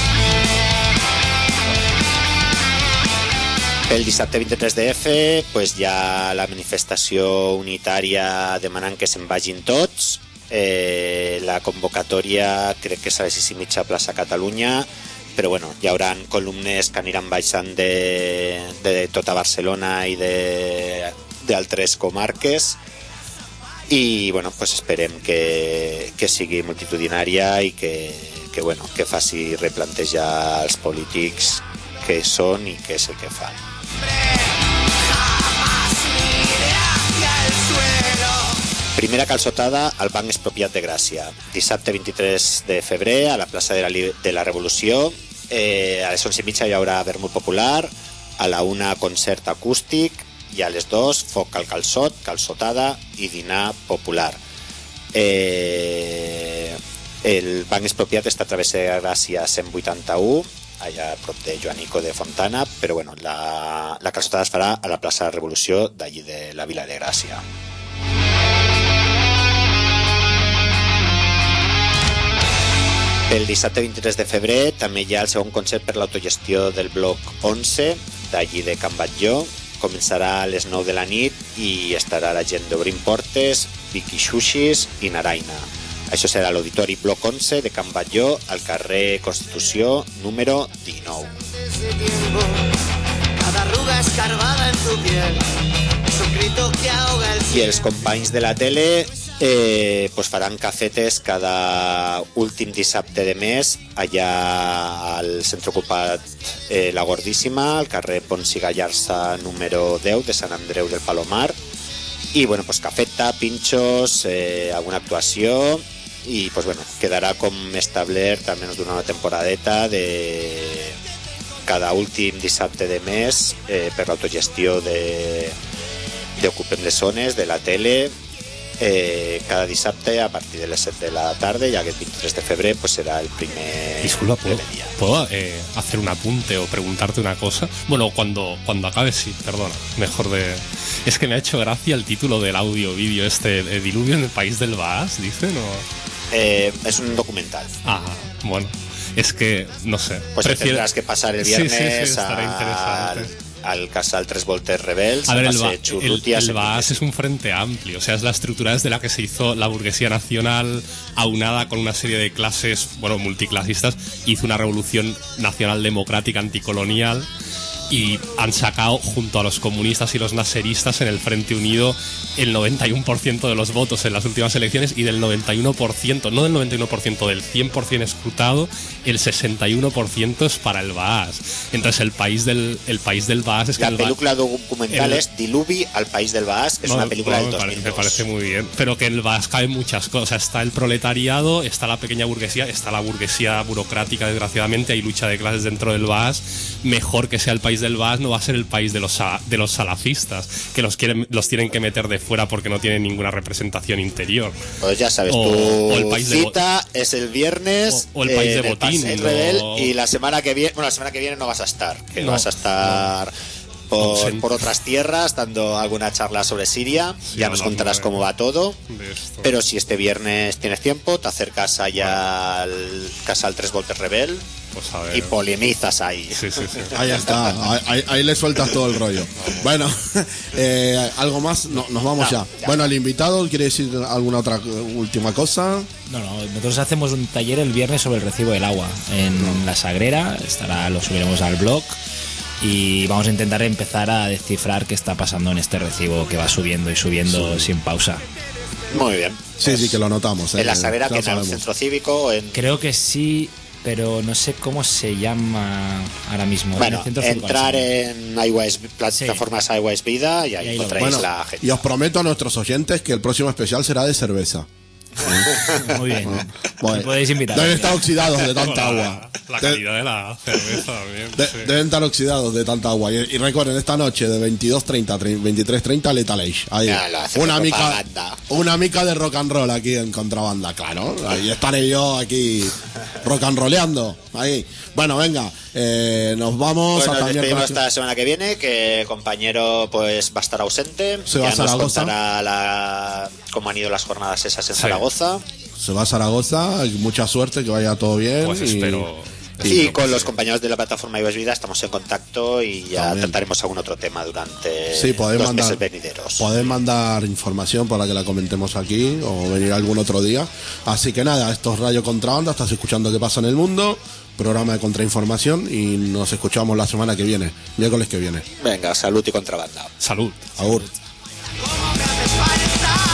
El dissabte 23 de F, pues hi ha la manifestació unitària demanant que se'n vagin tots. La convocatòria crec que és a les 6:30 a Plaça Catalunya, però bueno, hi haurà columnes que aniran baixant de tota Barcelona i d'altres comarques, i bueno, pues esperem que sigui multitudinària i que bueno, que faci replantejar als polítics què són i què és el que fan. Primera calçotada al Banc Expropiat de Gràcia. Dissabte 23 de febrer a la plaça de la Revolució. A les 11:30 hi haurà vermut popular, a la 1 concert acústic i a les 2 foc al calçot, calçotada i dinar popular. El Banc Expropiat està a travessa de Gràcia 181, allà a prop de Joanico de Fontana, però bueno, la calçotada es farà a la plaça de la Revolució d'allí de la Vila de Gràcia. El dissabte 23 de febrer també hi ha el segon concert per l'autogestió del bloc 11 d'allí de Can Batlló. Començarà a les 9 de la nit i estarà la gent d'Obrim Portes, Vicky Xuxis i Naraina. Això serà l'auditori bloc 11 de Can Batlló, al carrer Constitució número 19. Cada arruga escarbada en tu piel es un grito que ahoga el I cielo. els companys de la tele pues faran cafetes cada últim dissabte de mes allà al centre ocupat La Gordíssima, al carrer Pons i Gallarza número 10 de Sant Andreu del Palomar, i bueno, pues cafeta, pinxos, alguna actuació, i pues bueno, quedarà com establert almenys d'una temporadeta de cada últim dissabte de mes per l'autogestió d'Ocupem les Zones de la tele. Cada dissabte a partir de les 7 de la tarde, y aquest 23 de febrer pues será el primer Disculpa, día. ¿puedo hacer un apunte o preguntarte una cosa? Bueno, cuando acabe, sí, perdona. Mejor de... Es que me ha hecho gracia el título del audio-vídeo Diluvio en el País del Baàs, dicen, o... Es un documental. Ah, bueno. Es que, no sé. Pues tendrás que pasar el viernes Sí, estará interesante. al Casal 3 Voltes Rebels, A ver, el Churrutias. el Baàs es un frente amplio, o sea, es la estructura desde la que se hizo la burguesía nacional, aunada con una serie de clases, bueno, multiclasistas, hizo una revolución nacional democrática anticolonial, y han sacado junto a los comunistas y los naseristas en el Frente Unido el 91% de los votos en las últimas elecciones, y del 91%, no del 91%, del 100% escrutado, el 61% es para el Baàs. Entonces el país del Baàs es que La el película documental es Diluvi al País del Baàs, es una película del 2002. Me parece muy bien, pero que en el Baàs caben muchas cosas. Está el proletariado, está la pequeña burguesía, está la burguesía burocrática, desgraciadamente hay lucha de clases dentro del Baàs. Mejor que sea el país del Baàs, no va a ser el país de los salafistas, que los tienen que meter de fuera porque no tienen ninguna representación interior. Pues ya sabes, o el tu país cita es el viernes, o el país de Botín, Paseo Rebel, y la semana que viene no vas a estar, No, vas a estar por otras tierras dando alguna charla sobre Siria, Sí, ya nos hablando contarás de- cómo va todo, de esto. pero si este viernes tienes tiempo, te acercas allá al Casal 3 Voltes Rebel Pues a ver. y polemizas ahí. Sí. Ahí está, ahí le sueltas todo el rollo. Bueno, algo más, nos vamos ya. Bueno, el invitado, ¿quiere decir alguna otra última cosa? No, nosotros hacemos un taller el viernes sobre el recibo del agua en La Sagrera, lo subiremos al blog y vamos a intentar empezar a descifrar qué está pasando en este recibo que va subiendo y subiendo sin pausa. Muy bien. Sí, Pues, sí, que lo notamos. En la Sagrera, ya que en el sabemos. centro cívico, en... Creo que sí, pero no sé cómo se llama ahora mismo. En Bueno, el centro cívico entrar Alessandro. en iWise, plataformas iWise Vida, y ahí Y ahí lo encontráis Bueno, la agenda. y os prometo a nuestros oyentes que el próximo especial será de cerveza. Muy bien. Bueno, Me podéis invitar. deben estar oxidados de tanta La- agua. La De- calidad de la cerveza también. sí. Deben estar oxidados de tanta agua. Y recuerden, esta noche de 22:30 a 23:30 Lethal Age. Ahí. Ya lo hacemos propaganda. Una mica de rock and roll aquí en Contrabanda, claro. Ahí estaré yo aquí rock and rolleando. Ahí. Bueno, venga, nos vamos Pues a nos cambiar despedimos con- hasta la semana que viene, que el compañero pues va a estar ausente. Se va Ya a nos Zaragoza. contará cómo han ido las jornadas esas en Sí. Zaragoza. Se va a Zaragoza, mucha suerte, que vaya todo bien. Pues y- espero. Y con los compañeros de la plataforma iOS Vida estamos en contacto y ya También. trataremos algún otro tema durante Sí, podéis los mandar, meses venideros. podéis mandar información para que la comentemos aquí o venir algún otro día. Así que nada, esto es Radio Contrabanda, estás escuchando qué pasa en el mundo, programa de contrainformación y nos escuchamos la semana que viene, miércoles que viene. Venga, salud y contrabanda. Salud. Agur. ¿Cómo me haces falta?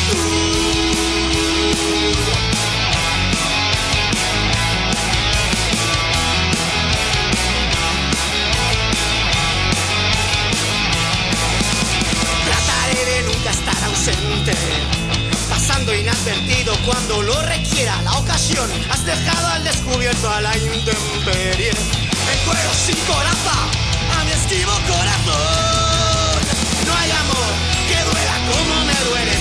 Trataré de nunca estar ausente, pasando inadvertido cuando lo requiera la ocasión. Has dejado al descubierto a la intemperie, el cuero sin coraza a mi esquivo corazón. No hay amor que duela como me duele